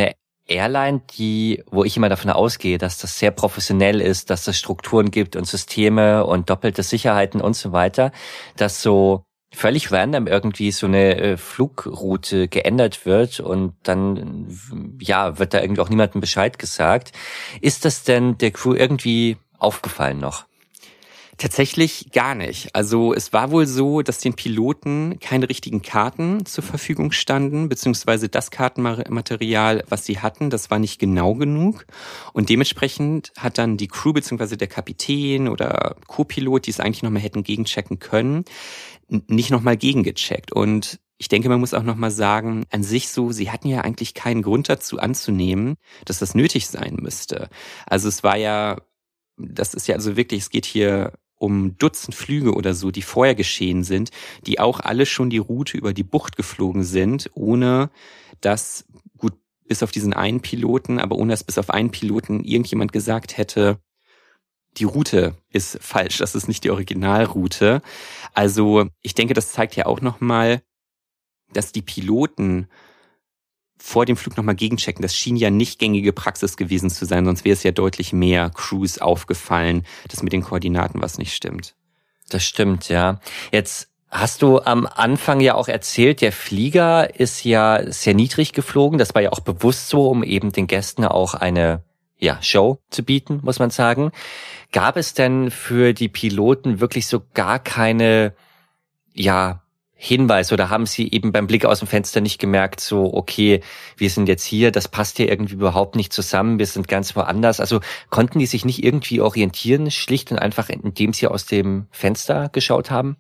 [SPEAKER 2] Airline, die, wo ich immer davon ausgehe, dass das sehr professionell ist, dass es Strukturen gibt und Systeme und doppelte Sicherheiten und so weiter, dass so völlig random irgendwie so eine äh, Flugroute geändert wird und dann, ja, wird da irgendwie auch niemandem Bescheid gesagt. Ist das denn der Crew irgendwie aufgefallen noch?
[SPEAKER 3] Tatsächlich gar nicht. Also es war wohl so, dass den Piloten keine richtigen Karten zur Verfügung standen, beziehungsweise das Kartenmaterial, was sie hatten, das war nicht genau genug. Und dementsprechend hat dann die Crew, beziehungsweise der Kapitän oder Co-Pilot, die es eigentlich nochmal hätten gegenchecken können, nicht nochmal gegengecheckt. Und ich denke, man muss auch nochmal sagen, an sich so, sie hatten ja eigentlich keinen Grund dazu anzunehmen, dass das nötig sein müsste. Also es war ja, das ist ja also wirklich, es geht hier um Dutzend Flüge oder so, die vorher geschehen sind, die auch alle schon die Route über die Bucht geflogen sind, ohne dass, gut, bis auf diesen einen Piloten, aber ohne dass bis auf einen Piloten irgendjemand gesagt hätte, die Route ist falsch, das ist nicht die Originalroute. Also ich denke, das zeigt ja auch nochmal, dass die Piloten vor dem Flug nochmal gegenchecken. Das schien ja nicht gängige Praxis gewesen zu sein, sonst wäre es ja deutlich mehr Crews aufgefallen, dass mit den Koordinaten was nicht stimmt.
[SPEAKER 2] Das stimmt, ja. Jetzt hast du am Anfang ja auch erzählt, der Flieger ist ja sehr niedrig geflogen. Das war ja auch bewusst so, um eben den Gästen auch eine ja, Show zu bieten, muss man sagen. Gab es denn für die Piloten wirklich so gar keine, ja, Hinweis oder haben sie eben beim Blick aus dem Fenster nicht gemerkt, so, okay, wir sind jetzt hier, das passt hier irgendwie überhaupt nicht zusammen, wir sind ganz woanders. Also konnten die sich nicht irgendwie orientieren, schlicht und einfach, indem sie aus dem Fenster geschaut haben?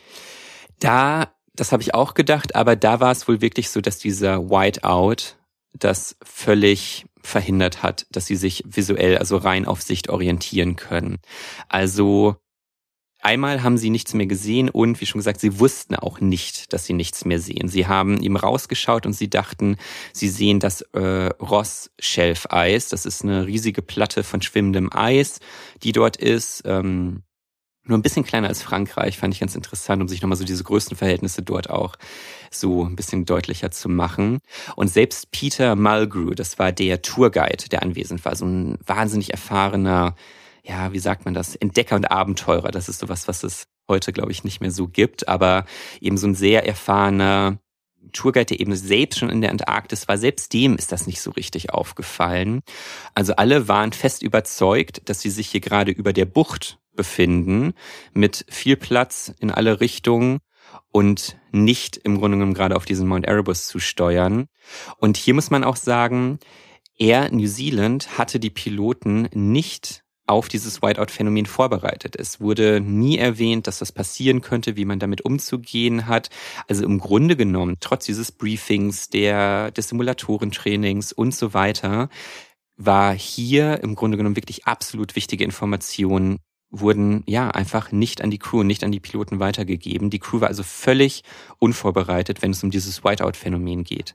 [SPEAKER 3] Da, das habe ich auch gedacht, aber da war es wohl wirklich so, dass dieser Whiteout das völlig verhindert hat, dass sie sich visuell, also rein auf Sicht orientieren können. Also einmal haben sie nichts mehr gesehen und, wie schon gesagt, sie wussten auch nicht, dass sie nichts mehr sehen. Sie haben eben rausgeschaut und sie dachten, sie sehen das äh, Ross-Schelfeis. Das ist eine riesige Platte von schwimmendem Eis, die dort ist. Ähm, nur ein bisschen kleiner als Frankreich, fand ich ganz interessant, um sich nochmal so diese Größenverhältnisse dort auch so ein bisschen deutlicher zu machen. Und selbst Peter Mulgrew, das war der Tourguide, der anwesend war, so ein wahnsinnig erfahrener, ja, wie sagt man das, Entdecker und Abenteurer. Das ist sowas, was es heute, glaube ich, nicht mehr so gibt, aber eben so ein sehr erfahrener Tourguide, der eben selbst schon in der Antarktis war, selbst dem ist das nicht so richtig aufgefallen. Also alle waren fest überzeugt, dass sie sich hier gerade über der Bucht befinden, mit viel Platz in alle Richtungen und nicht im Grunde genommen gerade auf diesen Mount Erebus zu steuern. Und hier muss man auch sagen, Air New Zealand hatte die Piloten nicht auf dieses Whiteout-Phänomen vorbereitet. Es wurde nie erwähnt, dass das passieren könnte, wie man damit umzugehen hat. Also im Grunde genommen, trotz dieses Briefings, der, des Simulatorentrainings und so weiter, war hier im Grunde genommen wirklich absolut wichtige Informationen, wurden ja einfach nicht an die Crew, nicht an die Piloten weitergegeben. Die Crew war also völlig unvorbereitet, wenn es um dieses Whiteout-Phänomen geht.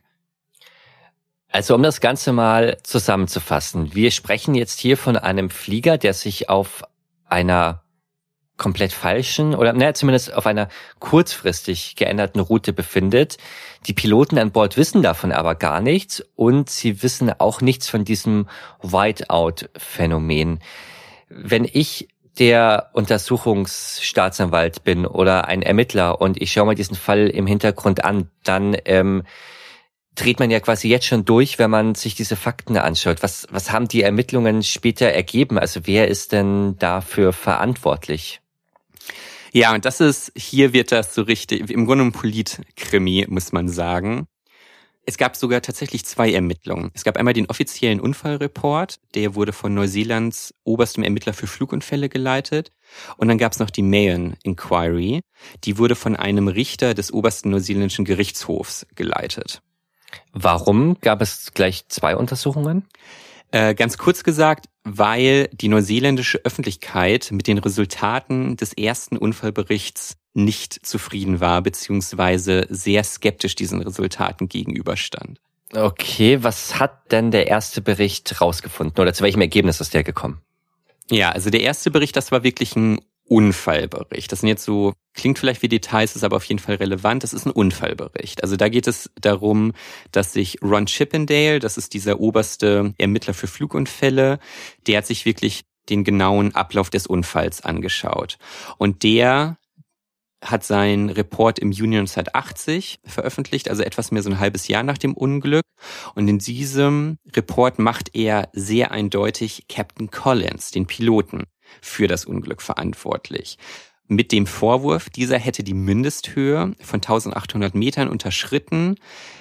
[SPEAKER 2] Also um das Ganze mal zusammenzufassen. Wir sprechen jetzt hier von einem Flieger, der sich auf einer komplett falschen oder naja, zumindest auf einer kurzfristig geänderten Route befindet. Die Piloten an Bord wissen davon aber gar nichts und sie wissen auch nichts von diesem Whiteout-Phänomen. Wenn ich der Untersuchungsstaatsanwalt bin oder ein Ermittler und ich schaue mir diesen Fall im Hintergrund an, dann ähm, dreht man ja quasi jetzt schon durch, wenn man sich diese Fakten anschaut. Was, was haben die Ermittlungen später ergeben? Also wer ist denn dafür verantwortlich?
[SPEAKER 3] Ja, und das ist, hier wird das so richtig, im Grunde ein Politkrimi, muss man sagen. Es gab sogar tatsächlich zwei Ermittlungen. Es gab einmal den offiziellen Unfallreport, der wurde von Neuseelands oberstem Ermittler für Flugunfälle geleitet. Und dann gab es noch die Mahon Inquiry, die wurde von einem Richter des obersten neuseeländischen Gerichtshofs geleitet.
[SPEAKER 2] Warum gab es gleich zwei Untersuchungen?
[SPEAKER 3] Äh, ganz kurz gesagt, weil die neuseeländische Öffentlichkeit mit den Resultaten des ersten Unfallberichts nicht zufrieden war, beziehungsweise sehr skeptisch diesen Resultaten gegenüberstand.
[SPEAKER 2] Okay, was hat denn der erste Bericht rausgefunden oder zu welchem Ergebnis ist der gekommen?
[SPEAKER 3] Ja, also der erste Bericht, das war wirklich ein Unfallbericht. Das sind jetzt so, klingt vielleicht wie Details, ist aber auf jeden Fall relevant. Das ist ein Unfallbericht. Also da geht es darum, dass sich Ron Chippendale, das ist dieser oberste Ermittler für Flugunfälle, der hat sich wirklich den genauen Ablauf des Unfalls angeschaut. Und der hat seinen Report im Juni neunzehnhundertachtzig veröffentlicht, also etwas mehr so ein halbes Jahr nach dem Unglück. Und in diesem Report macht er sehr eindeutig Captain Collins, den Piloten, für das Unglück verantwortlich. Mit dem Vorwurf, dieser hätte die Mindesthöhe von eintausendachthundert Metern unterschritten,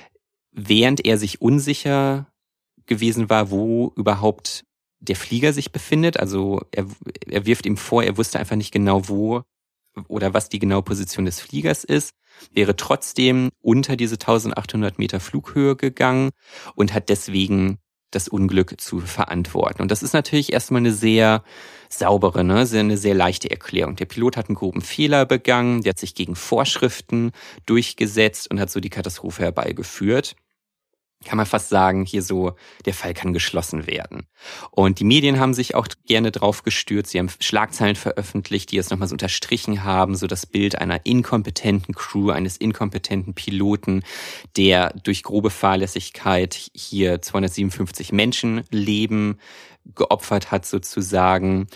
[SPEAKER 3] während er sich unsicher gewesen war, wo überhaupt der Flieger sich befindet. Also er, er wirft ihm vor, er wusste einfach nicht genau, wo oder was die genaue Position des Fliegers ist, wäre trotzdem unter diese eintausendachthundert Meter Flughöhe gegangen und hat deswegen das Unglück zu verantworten. Und das ist natürlich erstmal eine sehr saubere, ne, eine sehr leichte Erklärung. Der Pilot hat einen groben Fehler begangen, der hat sich gegen Vorschriften durchgesetzt und hat so die Katastrophe herbeigeführt. Kann man fast sagen, hier so, der Fall kann geschlossen werden. Und die Medien haben sich auch gerne drauf gestürzt. Sie haben Schlagzeilen veröffentlicht, die es nochmal so unterstrichen haben, so das Bild einer inkompetenten Crew, eines inkompetenten Piloten, der durch grobe Fahrlässigkeit hier zweihundertsiebenundfünfzig Menschenleben geopfert hat sozusagen.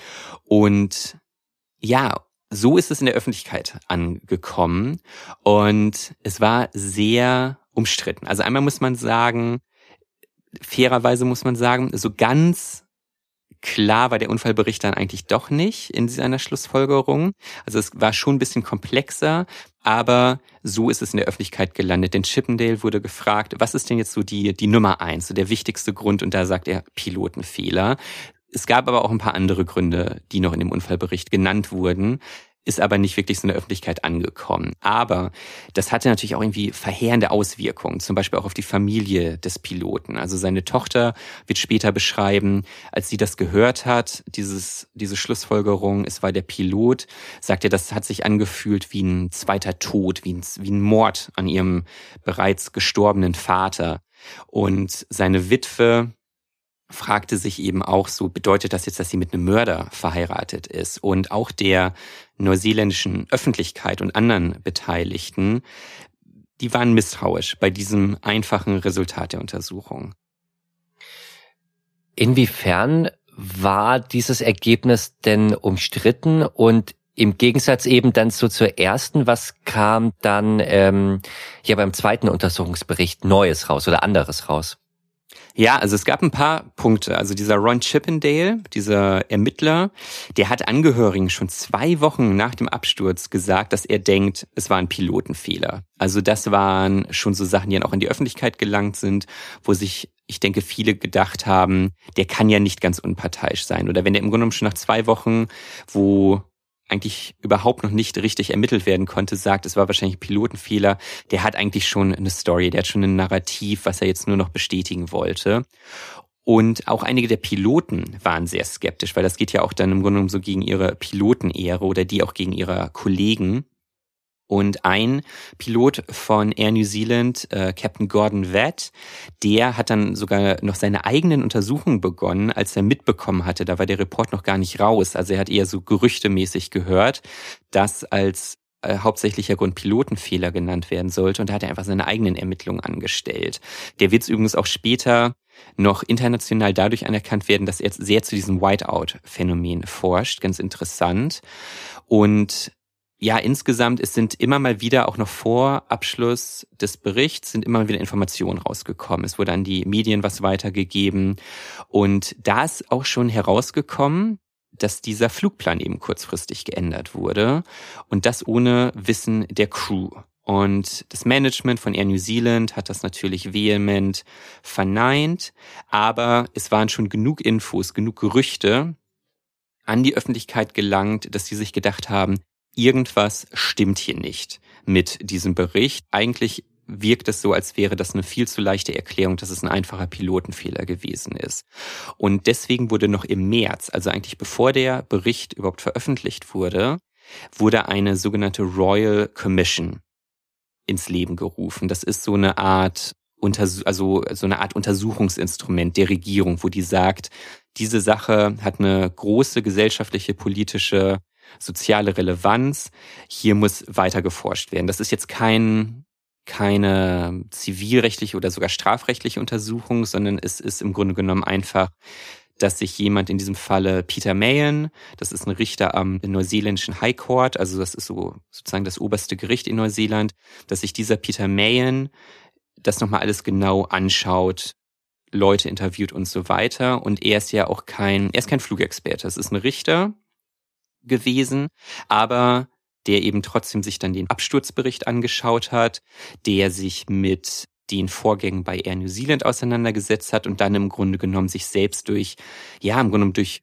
[SPEAKER 3] Und ja, so ist es in der Öffentlichkeit angekommen. Und es war sehr umstritten. Also einmal muss man sagen, fairerweise muss man sagen, so ganz klar war der Unfallbericht dann eigentlich doch nicht in seiner Schlussfolgerung. Also es war schon ein bisschen komplexer, aber so ist es in der Öffentlichkeit gelandet. Denn Chippendale wurde gefragt, was ist denn jetzt so die, die Nummer eins, so der wichtigste Grund? Und da sagt er Pilotenfehler. Es gab aber auch ein paar andere Gründe, die noch in dem Unfallbericht genannt wurden, ist aber nicht wirklich so in der Öffentlichkeit angekommen. Aber das hatte natürlich auch irgendwie verheerende Auswirkungen, zum Beispiel auch auf die Familie des Piloten. Also seine Tochter wird später beschreiben, als sie das gehört hat, dieses, diese Schlussfolgerung, es war der Pilot, sagt er, das hat sich angefühlt wie ein zweiter Tod, wie ein, wie ein Mord an ihrem bereits gestorbenen Vater. Und seine Witwe fragte sich eben auch so, bedeutet das jetzt, dass sie mit einem Mörder verheiratet ist? Und auch der neuseeländischen Öffentlichkeit und anderen Beteiligten, die waren misstrauisch bei diesem einfachen Resultat der Untersuchung.
[SPEAKER 2] Inwiefern war dieses Ergebnis denn umstritten? Und im Gegensatz eben dann so zur ersten, was kam dann ähm, ja beim zweiten Untersuchungsbericht Neues raus oder anderes raus?
[SPEAKER 3] Ja, also es gab ein paar Punkte. Also dieser Ron Chippendale, dieser Ermittler, der hat Angehörigen schon zwei Wochen nach dem Absturz gesagt, dass er denkt, es war ein Pilotenfehler. Also das waren schon so Sachen, die dann auch in die Öffentlichkeit gelangt sind, wo sich, ich denke, viele gedacht haben, der kann ja nicht ganz unparteiisch sein. Oder wenn der im Grunde genommen schon nach zwei Wochen, wo eigentlich überhaupt noch nicht richtig ermittelt werden konnte, sagt, es war wahrscheinlich ein Pilotenfehler, der hat eigentlich schon eine Story, der hat schon ein Narrativ, was er jetzt nur noch bestätigen wollte. Und auch einige der Piloten waren sehr skeptisch, weil das geht ja auch dann im Grunde genommen so gegen ihre Pilotenehre oder die auch gegen ihre Kollegen. Und ein Pilot von Air New Zealand, äh, Captain Gordon Watt, der hat dann sogar noch seine eigenen Untersuchungen begonnen, als er mitbekommen hatte, da war der Report noch gar nicht raus. Also er hat eher so gerüchtemäßig gehört, dass als äh, hauptsächlicher Grund Pilotenfehler genannt werden sollte. Und da hat er einfach seine eigenen Ermittlungen angestellt. Der wird übrigens auch später noch international dadurch anerkannt werden, dass er jetzt sehr zu diesem Whiteout-Phänomen forscht. Ganz interessant. Und ja, insgesamt, es sind immer mal wieder, auch noch vor Abschluss des Berichts, sind immer mal wieder Informationen rausgekommen. Es wurde an die Medien was weitergegeben. Und da ist auch schon herausgekommen, dass dieser Flugplan eben kurzfristig geändert wurde. Und das ohne Wissen der Crew. Und das Management von Air New Zealand hat das natürlich vehement verneint. Aber es waren schon genug Infos, genug Gerüchte an die Öffentlichkeit gelangt, dass sie sich gedacht haben, irgendwas stimmt hier nicht mit diesem Bericht. Eigentlich wirkt es so, als wäre das eine viel zu leichte Erklärung, dass es ein einfacher Pilotenfehler gewesen ist. Und deswegen wurde noch im März, also eigentlich bevor der Bericht überhaupt veröffentlicht wurde, wurde eine sogenannte Royal Commission ins Leben gerufen. Das ist so eine Art Unters- also so eine Art Untersuchungsinstrument der Regierung, wo die sagt, diese Sache hat eine große gesellschaftliche, politische soziale Relevanz. Hier muss weiter geforscht werden. Das ist jetzt kein keine zivilrechtliche oder sogar strafrechtliche Untersuchung, sondern es ist im Grunde genommen einfach, dass sich jemand, in diesem Falle Peter Mayen, das ist ein Richter am neuseeländischen High Court, also das ist so sozusagen das oberste Gericht in Neuseeland, dass sich dieser Peter Mayen das nochmal alles genau anschaut, Leute interviewt und so weiter. Und er ist ja auch kein, er ist kein Flugexperte, es ist ein Richter gewesen, aber der eben trotzdem sich dann den Absturzbericht angeschaut hat, der sich mit den Vorgängen bei Air New Zealand auseinandergesetzt hat und dann im Grunde genommen sich selbst durch, ja, im Grunde genommen durch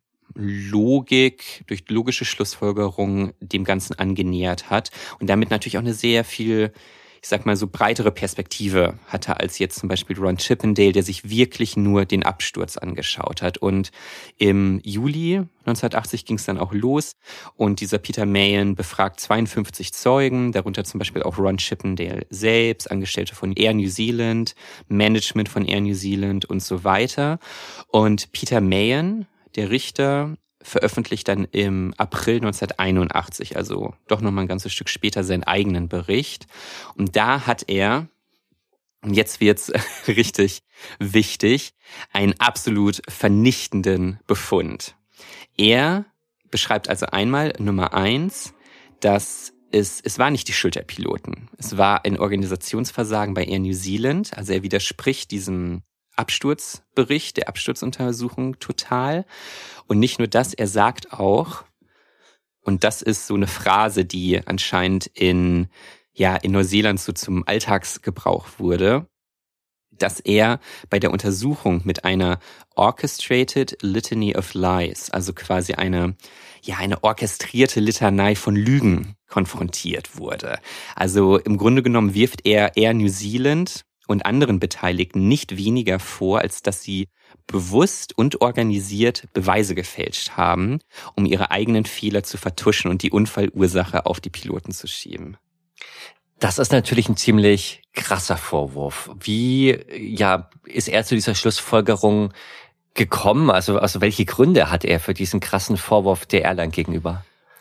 [SPEAKER 3] Logik, durch logische Schlussfolgerungen dem Ganzen angenähert hat und damit natürlich auch eine sehr viel, ich sag mal so breitere Perspektive hatte als jetzt zum Beispiel Ron Chippendale, der sich wirklich nur den Absturz angeschaut hat. Und im Juli neunzehnhundertachtzig ging es dann auch los und dieser Peter Mayen befragt zweiundfünfzig Zeugen, darunter zum Beispiel auch Ron Chippendale selbst, Angestellte von Air New Zealand, Management von Air New Zealand und so weiter. Und Peter Mayen, der Richter, veröffentlicht dann im April neunzehnhunderteinundachtzig, also doch nochmal ein ganzes Stück später, seinen eigenen Bericht. Und da hat er, und jetzt wird's richtig wichtig, einen absolut vernichtenden Befund. Er beschreibt also einmal Nummer eins, dass es, es war nicht die Schuld der Piloten. Es war ein Organisationsversagen bei Air New Zealand. Also er widerspricht diesem Absturzbericht, der Absturzuntersuchung total. Und nicht nur das, er sagt auch, und das ist so eine Phrase, die anscheinend in, ja, in Neuseeland so zum Alltagsgebrauch wurde, dass er bei der Untersuchung mit einer Orchestrated Litany of Lies, also quasi eine, ja, eine orchestrierte Litanei von Lügen konfrontiert wurde. Also im Grunde genommen wirft er Air New Zealand und anderen Beteiligten nicht weniger vor, als dass sie bewusst und organisiert Beweise gefälscht haben, um ihre eigenen Fehler zu vertuschen und die Unfallursache auf die Piloten zu schieben.
[SPEAKER 2] Das ist natürlich ein ziemlich krasser Vorwurf. Wie, ja, ist er zu dieser Schlussfolgerung gekommen? Also, also welche Gründe hat er für diesen krassen Vorwurf der Airline gegenüber?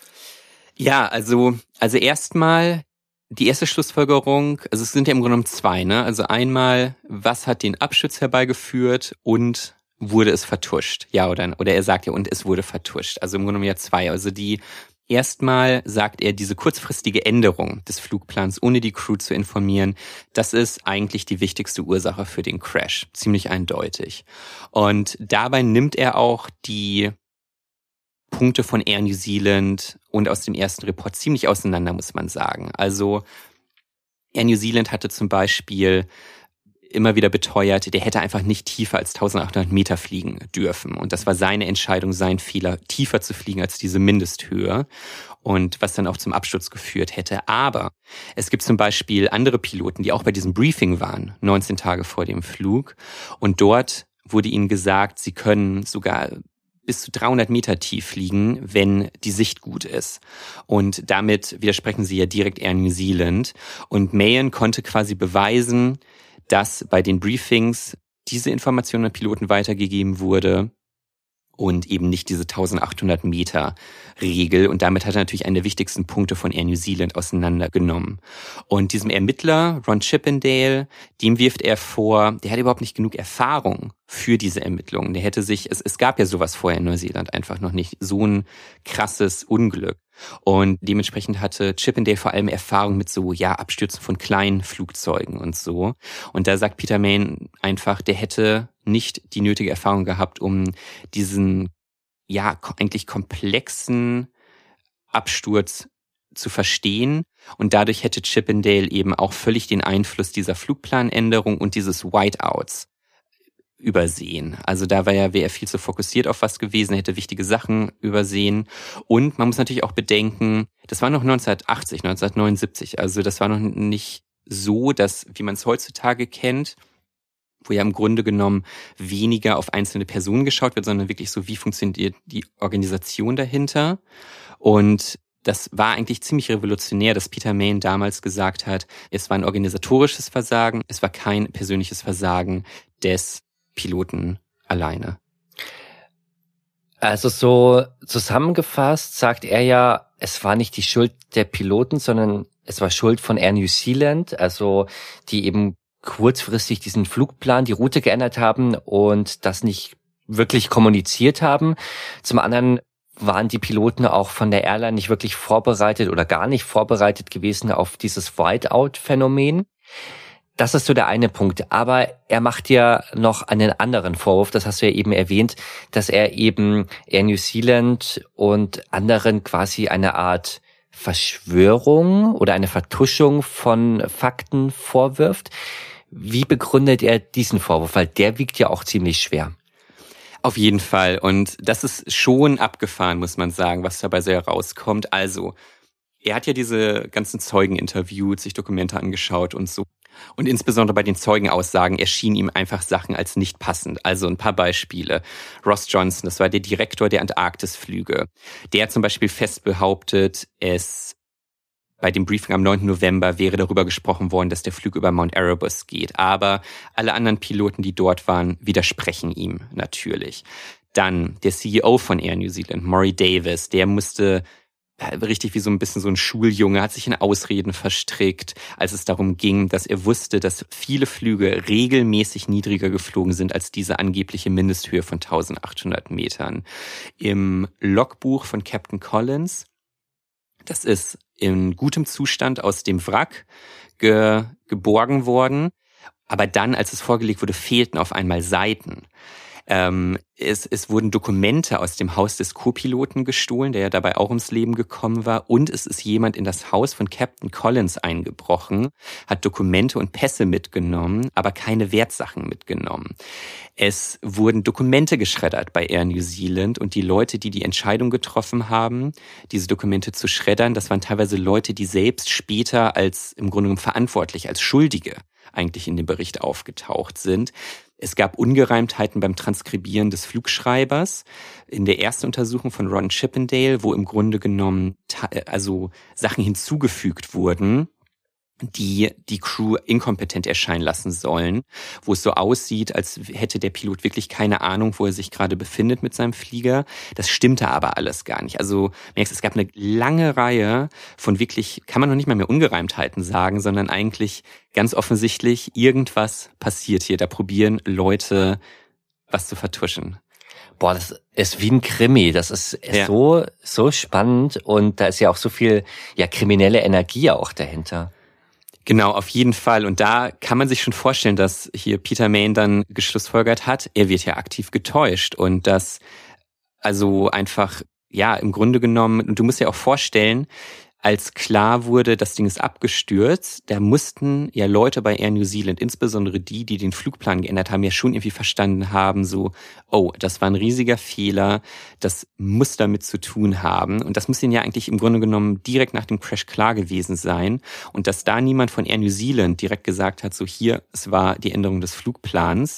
[SPEAKER 3] Ja, also, also erstmal, die erste Schlussfolgerung, also es sind ja im Grunde genommen zwei, ne? Also einmal, was hat den Absturz herbeigeführt und wurde es vertuscht? Ja, oder, oder er sagt ja, und es wurde vertuscht. Also im Grunde genommen ja zwei. Also die, erstmal sagt er, diese kurzfristige Änderung des Flugplans, ohne die Crew zu informieren, das ist eigentlich die wichtigste Ursache für den Crash. Ziemlich eindeutig. Und dabei nimmt er auch die Punkte von Air New Zealand und aus dem ersten Report ziemlich auseinander, muss man sagen. Also Air New Zealand hatte zum Beispiel immer wieder beteuert, der hätte einfach nicht tiefer als eintausendachthundert Meter fliegen dürfen. Und das war seine Entscheidung, sein Fehler, tiefer zu fliegen als diese Mindesthöhe. Und was dann auch zum Absturz geführt hätte. Aber es gibt zum Beispiel andere Piloten, die auch bei diesem Briefing waren, neunzehn Tage vor dem Flug. Und dort wurde ihnen gesagt, sie können sogar bis zu dreihundert Meter tief fliegen, wenn die Sicht gut ist. Und damit widersprechen sie ja direkt Air New Zealand. Und Mayen konnte quasi beweisen, dass bei den Briefings diese Information an Piloten weitergegeben wurde und eben nicht diese eintausendachthundert Meter Regel. Und damit hat er natürlich einen der wichtigsten Punkte von Air New Zealand auseinandergenommen. Und diesem Ermittler, Ron Chippendale, dem wirft er vor, der hat überhaupt nicht genug Erfahrung für diese Ermittlungen. Der hätte sich, es, es gab ja sowas vorher in Neuseeland einfach noch nicht, so ein krasses Unglück. Und dementsprechend hatte Chippendale vor allem Erfahrung mit so, ja, Abstürzen von kleinen Flugzeugen und so. Und da sagt Peter Mayen einfach, der hätte nicht die nötige Erfahrung gehabt, um diesen, ja, eigentlich komplexen Absturz zu verstehen. Und dadurch hätte Chippendale eben auch völlig den Einfluss dieser Flugplanänderung und dieses Whiteouts übersehen. Also da war ja, wäre er viel zu fokussiert auf was gewesen, hätte wichtige Sachen übersehen. Und man muss natürlich auch bedenken, das war noch neunzehnhundertachtzig, neunzehnhundertneunundsiebzig. Also das war noch nicht so, dass, wie man es heutzutage kennt, wo ja im Grunde genommen weniger auf einzelne Personen geschaut wird, sondern wirklich so, wie funktioniert die Organisation dahinter. Und das war eigentlich ziemlich revolutionär, dass Peter Mayen damals gesagt hat, es war ein organisatorisches Versagen, es war kein persönliches Versagen des Piloten alleine.
[SPEAKER 2] Also so zusammengefasst sagt er ja, es war nicht die Schuld der Piloten, sondern es war Schuld von Air New Zealand, also die eben kurzfristig diesen Flugplan, die Route geändert haben und das nicht wirklich kommuniziert haben. Zum anderen waren die Piloten auch von der Airline nicht wirklich vorbereitet oder gar nicht vorbereitet gewesen auf dieses Whiteout-Phänomen. Das ist so der eine Punkt. Aber er macht ja noch einen anderen Vorwurf, das hast du ja eben erwähnt, dass er eben Air New Zealand und anderen quasi eine Art Verschwörung oder eine Vertuschung von Fakten vorwirft. Wie begründet er diesen Vorwurf? Weil der wiegt ja auch ziemlich schwer.
[SPEAKER 3] Auf jeden Fall. Und das ist schon abgefahren, muss man sagen, was dabei so herauskommt. Also, er hat ja diese ganzen Zeugen interviewt, sich Dokumente angeschaut und so. Und insbesondere bei den Zeugenaussagen erschienen ihm einfach Sachen als nicht passend. Also ein paar Beispiele. Ross Johnson, das war der Direktor der Antarktisflüge. Der hat zum Beispiel fest behauptet, es bei dem Briefing am neunten November wäre darüber gesprochen worden, dass der Flug über Mount Erebus geht. Aber alle anderen Piloten, die dort waren, widersprechen ihm natürlich. Dann der C E O von Air New Zealand, Maury Davis, der musste richtig wie so ein bisschen so ein Schuljunge, hat sich in Ausreden verstrickt, als es darum ging, dass er wusste, dass viele Flüge regelmäßig niedriger geflogen sind als diese angebliche Mindesthöhe von eintausendachthundert Metern. Im Logbuch von Captain Collins, das ist in gutem Zustand aus dem Wrack ge- geborgen worden, aber dann, als es vorgelegt wurde, fehlten auf einmal Seiten. Ähm, es, es wurden Dokumente aus dem Haus des Co-Piloten gestohlen, der ja dabei auch ums Leben gekommen war. Und es ist jemand in das Haus von Captain Collins eingebrochen, hat Dokumente und Pässe mitgenommen, aber keine Wertsachen mitgenommen. Es wurden Dokumente geschreddert bei Air New Zealand und die Leute, die die Entscheidung getroffen haben, diese Dokumente zu schreddern, das waren teilweise Leute, die selbst später als im Grunde genommen verantwortlich, als Schuldige eigentlich in dem Bericht aufgetaucht sind. Es gab Ungereimtheiten beim Transkribieren des Flugschreibers in der ersten Untersuchung von Ron Chippendale, wo im Grunde genommen also Sachen hinzugefügt wurden, die die Crew inkompetent erscheinen lassen sollen, wo es so aussieht, als hätte der Pilot wirklich keine Ahnung, wo er sich gerade befindet mit seinem Flieger. Das stimmte aber alles gar nicht. Also merkst, es gab eine lange Reihe von wirklich, kann man noch nicht mal mehr Ungereimtheiten sagen, sondern eigentlich ganz offensichtlich, irgendwas passiert hier. Da probieren Leute, was zu vertuschen.
[SPEAKER 2] Boah, das ist wie ein Krimi. Das ist, ist
[SPEAKER 3] ja.
[SPEAKER 2] so so spannend und da ist ja auch so viel ja kriminelle Energie auch dahinter.
[SPEAKER 3] Genau, auf jeden Fall. Und da kann man sich schon vorstellen, dass hier Peter Mayne dann geschlussfolgert hat, er wird ja aktiv getäuscht und dass also einfach, ja, im Grunde genommen, und du musst dir auch vorstellen, als klar wurde, das Ding ist abgestürzt, da mussten ja Leute bei Air New Zealand, insbesondere die, die den Flugplan geändert haben, ja schon irgendwie verstanden haben, so, oh, das war ein riesiger Fehler, das muss damit zu tun haben. Und das muss ihnen ja eigentlich im Grunde genommen direkt nach dem Crash klar gewesen sein. Und dass da niemand von Air New Zealand direkt gesagt hat, so hier, es war die Änderung des Flugplans,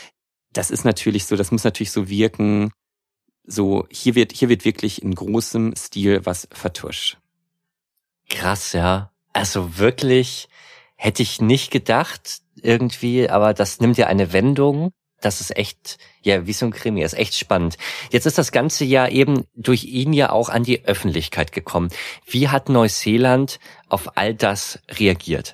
[SPEAKER 3] das ist natürlich so, das muss natürlich so wirken, so, hier wird, hier wird wirklich in großem Stil was vertuscht.
[SPEAKER 2] Krass, ja. Also wirklich hätte ich nicht gedacht irgendwie, aber das nimmt ja eine Wendung. Das ist echt, ja, wie so ein Krimi, ist echt spannend. Jetzt ist das Ganze ja eben durch ihn ja auch an die Öffentlichkeit gekommen. Wie hat Neuseeland auf all das reagiert?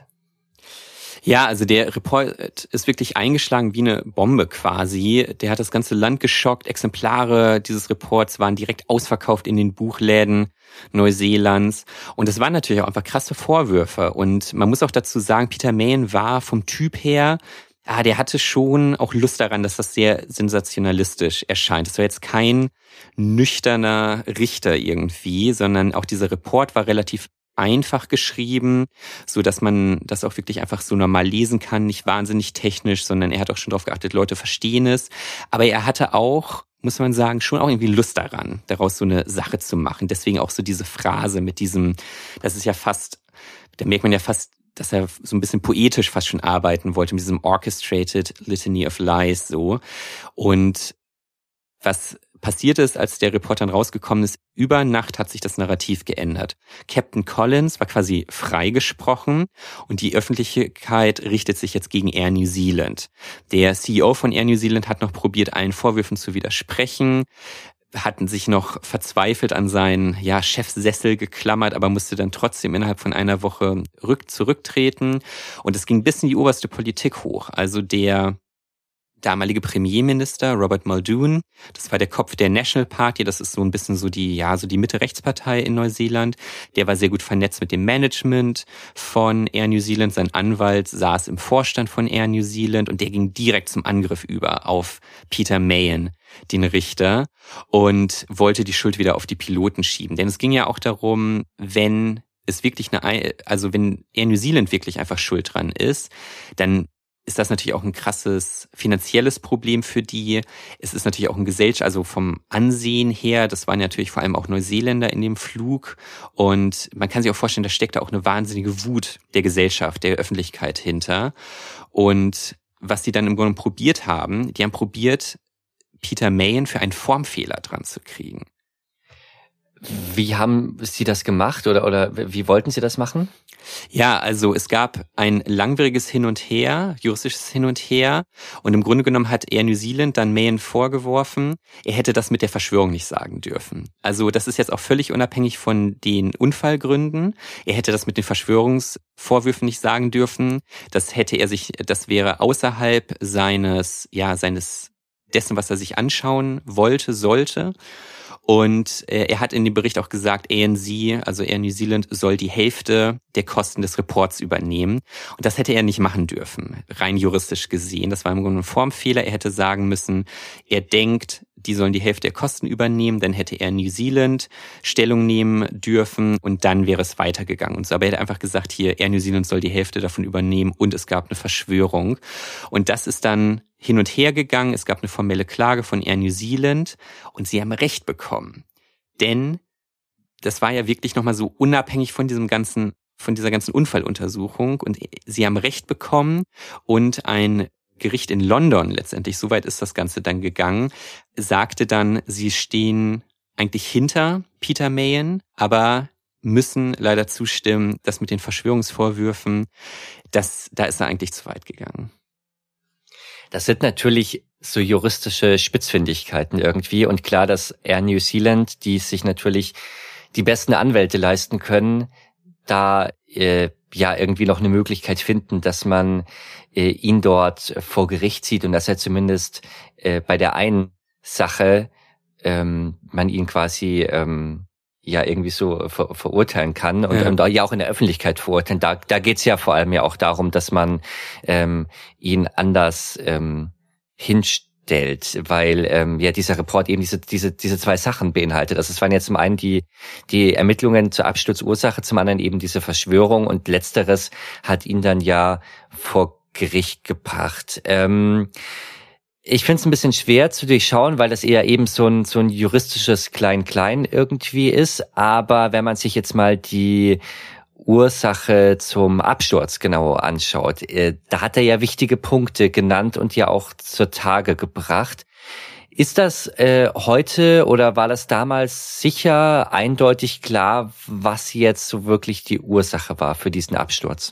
[SPEAKER 3] Ja, also der Report ist wirklich eingeschlagen wie eine Bombe quasi. Der hat das ganze Land geschockt. Exemplare dieses Reports waren direkt ausverkauft in den Buchläden Neuseelands. Und es waren natürlich auch einfach krasse Vorwürfe. Und man muss auch dazu sagen, Peter Mayne war vom Typ her, ah, der hatte schon auch Lust daran, dass das sehr sensationalistisch erscheint. Es war jetzt kein nüchterner Richter irgendwie, sondern auch dieser Report war relativ einfach geschrieben, so dass man das auch wirklich einfach so normal lesen kann, nicht wahnsinnig technisch, sondern er hat auch schon darauf geachtet, Leute verstehen es. Aber er hatte auch, muss man sagen, schon auch irgendwie Lust daran, daraus so eine Sache zu machen. Deswegen auch so diese Phrase mit diesem, das ist ja fast, da merkt man ja fast, dass er so ein bisschen poetisch fast schon arbeiten wollte, mit diesem Orchestrated Litany of Lies so. Und was passiert ist, als der Report dann rausgekommen ist, über Nacht hat sich das Narrativ geändert. Captain Collins war quasi freigesprochen und die Öffentlichkeit richtet sich jetzt gegen Air New Zealand. Der C E O von Air New Zealand hat noch probiert, allen Vorwürfen zu widersprechen. hatten sich noch verzweifelt an seinen ja, Chefsessel geklammert, aber musste dann trotzdem innerhalb von einer Woche rück zurücktreten. Und es ging bis in die oberste Politik hoch. Also der damalige Premierminister Robert Muldoon, das war der Kopf der National Party, das ist so ein bisschen so die, ja, so die Mitte-Rechts-Partei in Neuseeland. Der war sehr gut vernetzt mit dem Management von Air New Zealand. Sein Anwalt saß im Vorstand von Air New Zealand und der ging direkt zum Angriff über auf Peter Mayen, den Richter, und wollte die Schuld wieder auf die Piloten schieben. Denn es ging ja auch darum, wenn es wirklich eine, also wenn Air New Zealand wirklich einfach schuld dran ist, dann ist das natürlich auch ein krasses finanzielles Problem für die. Es ist natürlich auch ein Gesellschaft, also vom Ansehen her, das waren natürlich vor allem auch Neuseeländer in dem Flug. Und man kann sich auch vorstellen, da steckt da auch eine wahnsinnige Wut der Gesellschaft, der Öffentlichkeit hinter. Und was die dann im Grunde probiert haben, die haben probiert, Peter Mayen für einen Formfehler dran zu kriegen.
[SPEAKER 2] Wie haben Sie das gemacht oder oder wie wollten Sie das machen?
[SPEAKER 3] Ja, also es gab ein langwieriges Hin und Her, juristisches Hin und Her, und im Grunde genommen hat Air New Zealand dann Mayen vorgeworfen, er hätte das mit der Verschwörung nicht sagen dürfen. Also das ist jetzt auch völlig unabhängig von den Unfallgründen. Er hätte das mit den Verschwörungsvorwürfen nicht sagen dürfen. Das hätte er sich, das wäre außerhalb seines, ja, seines dessen, was er sich anschauen wollte, sollte. Und äh, er hat in dem Bericht auch gesagt, A N Z, also Air New Zealand, soll die Hälfte der Kosten des Reports übernehmen. Und das hätte er nicht machen dürfen, rein juristisch gesehen. Das war im Grunde ein Formfehler. Er hätte sagen müssen, er denkt, die sollen die Hälfte der Kosten übernehmen, dann hätte Air New Zealand Stellung nehmen dürfen und dann wäre es weitergegangen. Und so, aber er hätte einfach gesagt, hier, Air New Zealand soll die Hälfte davon übernehmen und es gab eine Verschwörung. Und das ist dann hin und her gegangen. Es gab eine formelle Klage von Air New Zealand und sie haben Recht bekommen. Denn das war ja wirklich nochmal so unabhängig von diesem ganzen, von dieser ganzen Unfalluntersuchung, und sie haben Recht bekommen und ein Gericht in London, letztendlich, soweit ist das Ganze dann gegangen, sagte dann, sie stehen eigentlich hinter Peter Mayen, aber müssen leider zustimmen, dass mit den Verschwörungsvorwürfen, das, da ist er eigentlich zu weit gegangen.
[SPEAKER 2] Das sind natürlich so juristische Spitzfindigkeiten irgendwie, und klar, dass Air New Zealand, die sich natürlich die besten Anwälte leisten können, da äh, ja irgendwie noch eine Möglichkeit finden, dass man äh, ihn dort vor Gericht zieht und dass er zumindest äh, bei der einen Sache ähm, man ihn quasi ähm, ja irgendwie so ver- verurteilen kann und, ja. und ja auch in der Öffentlichkeit verurteilen. Da, da geht's ja vor allem ja auch darum, dass man ähm, ihn anders ähm, hinstellt, weil ähm, ja dieser Report eben diese diese diese zwei Sachen beinhaltet. Also es waren jetzt zum einen die die Ermittlungen zur Absturzursache, zum anderen eben diese Verschwörung, und letzteres hat ihn dann ja vor Gericht gebracht. Ähm, Ich finde es ein bisschen schwer zu durchschauen, weil das eher eben so ein so ein juristisches Klein-Klein irgendwie ist. Aber wenn man sich jetzt mal die Ursache zum Absturz genauer anschaut, äh, da hat er ja wichtige Punkte genannt und ja auch zur Tage gebracht. Ist das äh, heute oder war das damals sicher eindeutig klar, was jetzt so wirklich die Ursache war für diesen Absturz?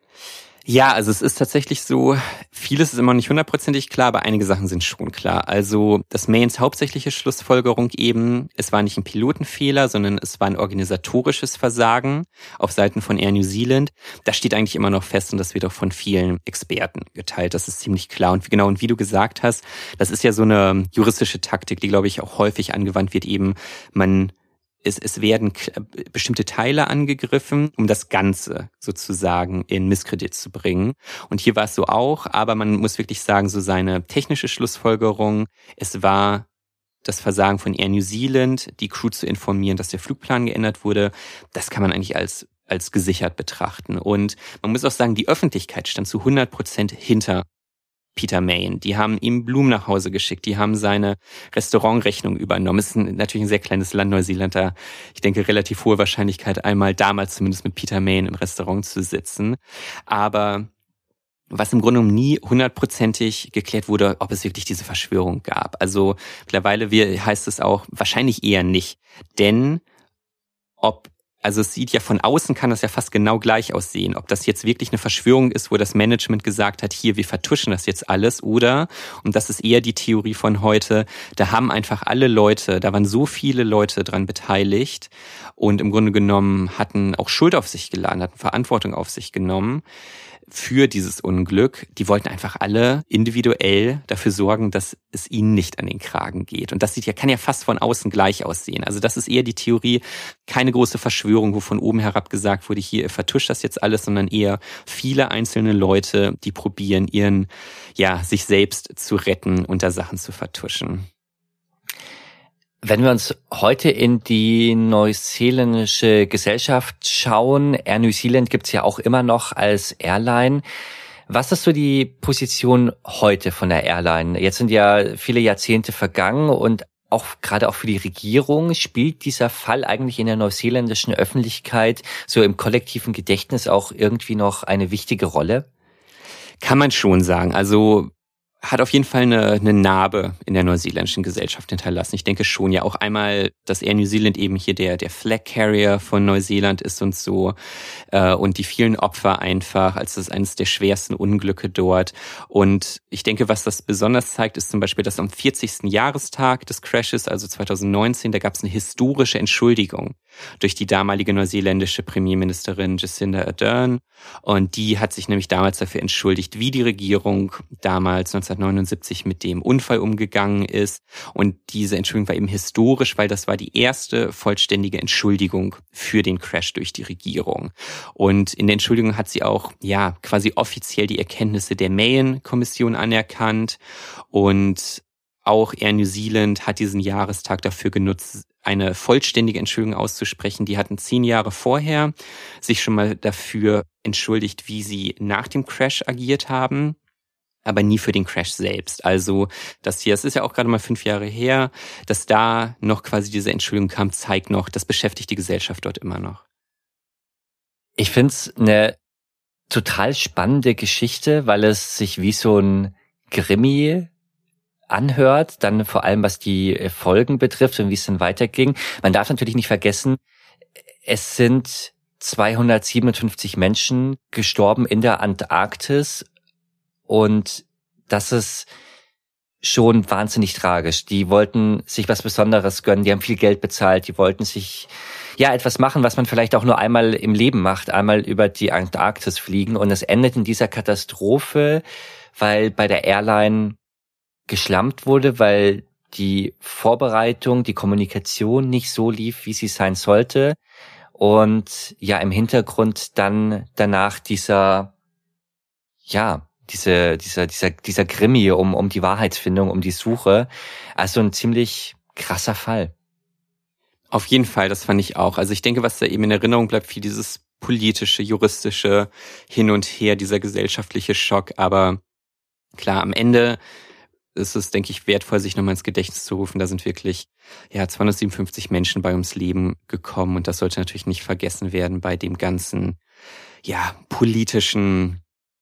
[SPEAKER 3] Ja, also es ist tatsächlich so, vieles ist immer nicht hundertprozentig klar, aber einige Sachen sind schon klar. Also das Mayens hauptsächliche Schlussfolgerung eben, es war nicht ein Pilotenfehler, sondern es war ein organisatorisches Versagen auf Seiten von Air New Zealand. Das steht eigentlich immer noch fest und das wird auch von vielen Experten geteilt. Das ist ziemlich klar. Und genau, und wie du gesagt hast, das ist ja so eine juristische Taktik, die, glaube ich, auch häufig angewandt wird, eben man Es, es werden bestimmte Teile angegriffen, um das Ganze sozusagen in Misskredit zu bringen. Und hier war es so auch, aber man muss wirklich sagen, so seine technische Schlussfolgerung, es war das Versagen von Air New Zealand, die Crew zu informieren, dass der Flugplan geändert wurde, das kann man eigentlich als als gesichert betrachten. Und man muss auch sagen, die Öffentlichkeit stand zu hundert Prozent hinter Peter Mayen. Die haben ihm Blumen nach Hause geschickt, die haben seine Restaurantrechnung übernommen. Es ist ein, natürlich ein sehr kleines Land, Neuseeland, da, ich denke, relativ hohe Wahrscheinlichkeit, einmal damals zumindest mit Peter Mayen im Restaurant zu sitzen. Aber was im Grunde genommen nie hundertprozentig geklärt wurde, ob es wirklich diese Verschwörung gab. Also mittlerweile heißt es auch, wahrscheinlich eher nicht. Denn ob Also es sieht ja von außen, kann das ja fast genau gleich aussehen. Ob das jetzt wirklich eine Verschwörung ist, wo das Management gesagt hat, hier, wir vertuschen das jetzt alles, oder, und das ist eher die Theorie von heute, da haben einfach alle Leute, da waren so viele Leute dran beteiligt und im Grunde genommen hatten auch Schuld auf sich geladen, hatten Verantwortung auf sich genommen für dieses Unglück. Die wollten einfach alle individuell dafür sorgen, dass es ihnen nicht an den Kragen geht. Und das sieht ja, kann ja fast von außen gleich aussehen. Also das ist eher die Theorie, keine große Verschwörung, wo von oben herab gesagt wurde, hier, ihr vertuscht das jetzt alles, sondern eher viele einzelne Leute, die probieren, ihren, ja, sich selbst zu retten und da Sachen zu vertuschen.
[SPEAKER 2] Wenn wir uns heute in die neuseeländische Gesellschaft schauen, Air New Zealand gibt's ja auch immer noch als Airline. Was ist so die Position heute von der Airline? Jetzt sind ja viele Jahrzehnte vergangen und auch gerade auch für die Regierung spielt dieser Fall eigentlich in der neuseeländischen Öffentlichkeit so im kollektiven Gedächtnis auch irgendwie noch eine wichtige Rolle?
[SPEAKER 3] Kann man schon sagen. Also hat auf jeden Fall eine, eine Narbe in der neuseeländischen Gesellschaft hinterlassen. Ich denke schon, ja auch einmal, dass Air New Zealand eben hier der der Flag Carrier von Neuseeland ist und so äh, und die vielen Opfer einfach, als das eines der schwersten Unglücke dort. Und ich denke, was das besonders zeigt, ist zum Beispiel, dass am vierzigsten Jahrestag des Crashes, also zweitausendneunzehn, da gab es eine historische Entschuldigung durch die damalige neuseeländische Premierministerin Jacinda Ardern. Und die hat sich nämlich damals dafür entschuldigt, wie die Regierung damals neunzehnhundertneunundsiebzig mit dem Unfall umgegangen ist. Und diese Entschuldigung war eben historisch, weil das war die erste vollständige Entschuldigung für den Crash durch die Regierung. Und in der Entschuldigung hat sie auch, ja, quasi offiziell die Erkenntnisse der Mayen-Kommission anerkannt. Und auch Air New Zealand hat diesen Jahrestag dafür genutzt, eine vollständige Entschuldigung auszusprechen. Die hatten zehn Jahre vorher sich schon mal dafür entschuldigt, wie sie nach dem Crash agiert haben, aber nie für den Crash selbst. Also das hier, es ist ja auch gerade mal fünf Jahre her, dass da noch quasi diese Entschuldigung kam, zeigt noch, das beschäftigt die Gesellschaft dort immer noch.
[SPEAKER 2] Ich finde es eine total spannende Geschichte, weil es sich wie so ein Krimi anhört, dann vor allem was die Folgen betrifft und wie es dann weiterging. Man darf natürlich nicht vergessen, es sind zweihundertsiebenundfünfzig Menschen gestorben in der Antarktis und das ist schon wahnsinnig tragisch. Die wollten sich was Besonderes gönnen, die haben viel Geld bezahlt, die wollten sich ja etwas machen, was man vielleicht auch nur einmal im Leben macht, einmal über die Antarktis fliegen und es endet in dieser Katastrophe, weil bei der Airline geschlampt wurde, weil die Vorbereitung, die Kommunikation nicht so lief, wie sie sein sollte. Und ja, im Hintergrund dann danach dieser, ja, diese, dieser, dieser, dieser Krimi um, um die Wahrheitsfindung, um die Suche. Also ein ziemlich krasser Fall.
[SPEAKER 3] Auf jeden Fall, das fand ich auch. Also ich denke, was da eben in Erinnerung bleibt, viel dieses politische, juristische Hin und Her, dieser gesellschaftliche Schock. Aber klar, am Ende ist es, denke ich, wertvoll, sich nochmal ins Gedächtnis zu rufen. Da sind wirklich ja zweihundertsiebenundfünfzig Menschen bei ums Leben gekommen und das sollte natürlich nicht vergessen werden bei dem ganzen ja politischen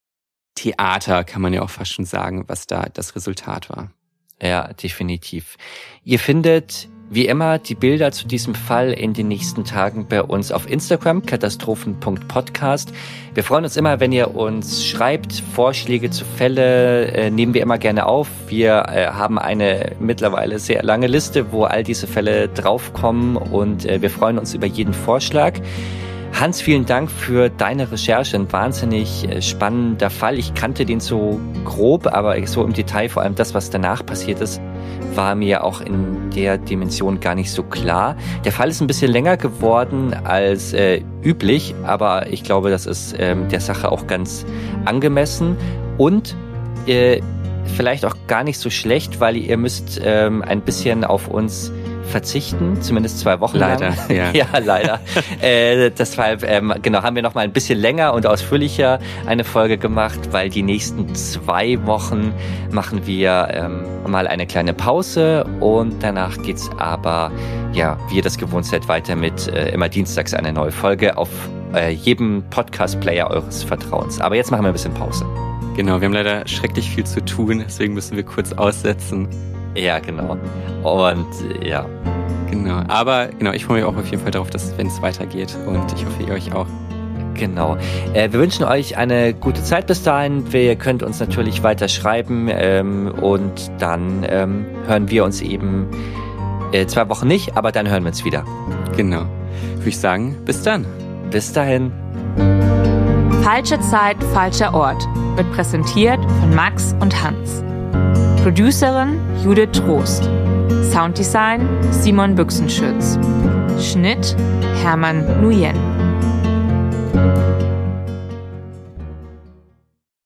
[SPEAKER 3] Theater, kann man ja auch fast schon sagen, was da das Resultat war.
[SPEAKER 2] Ja, definitiv. Ihr findet wie immer die Bilder zu diesem Fall in den nächsten Tagen bei uns auf Instagram, katastrophen punkt podcast. Wir freuen uns immer, wenn ihr uns schreibt, Vorschläge zu Fälle äh, nehmen wir immer gerne auf. Wir äh, haben eine mittlerweile sehr lange Liste, wo all diese Fälle draufkommen und äh, wir freuen uns über jeden Vorschlag. Hans, vielen Dank für deine Recherche. Ein wahnsinnig spannender Fall. Ich kannte den so grob, aber so im Detail, vor allem das, was danach passiert ist, war mir auch in der Dimension gar nicht so klar. Der Fall ist ein bisschen länger geworden als äh, üblich, aber ich glaube, das ist ähm, der Sache auch ganz angemessen und äh, vielleicht auch gar nicht so schlecht, weil ihr müsst ähm, ein bisschen auf uns verzichten, zumindest zwei Wochen
[SPEAKER 3] leider,
[SPEAKER 2] lang.
[SPEAKER 3] Ja,
[SPEAKER 2] ja leider. äh, deshalb ähm, genau haben wir noch mal ein bisschen länger und ausführlicher eine Folge gemacht, weil die nächsten zwei Wochen machen wir ähm, mal eine kleine Pause und danach geht's aber, ja, wie ihr das gewohnt seid, weiter mit äh, immer dienstags eine neue Folge auf äh, jedem Podcast-Player eures Vertrauens. Aber jetzt machen wir ein bisschen Pause.
[SPEAKER 3] Genau, wir haben leider schrecklich viel zu tun, deswegen müssen wir kurz aussetzen.
[SPEAKER 2] Ja, genau. Und ja.
[SPEAKER 3] Genau. Aber genau, ich freue mich auch auf jeden Fall darauf, dass wenn es weitergeht. Und ich hoffe, ihr euch auch.
[SPEAKER 2] Genau. Äh, wir wünschen euch eine gute Zeit bis dahin. Ihr könnt uns natürlich weiter schreiben ähm, und dann ähm, hören wir uns eben äh, zwei Wochen nicht, aber dann hören wir uns wieder.
[SPEAKER 3] Genau. Würde ich sagen, bis dann.
[SPEAKER 2] Bis dahin.
[SPEAKER 1] Falsche Zeit, falscher Ort wird präsentiert von Max und Hans. Producerin Judith Trost. Sounddesign Simon Büchsenschütz. Schnitt Hermann Nguyen.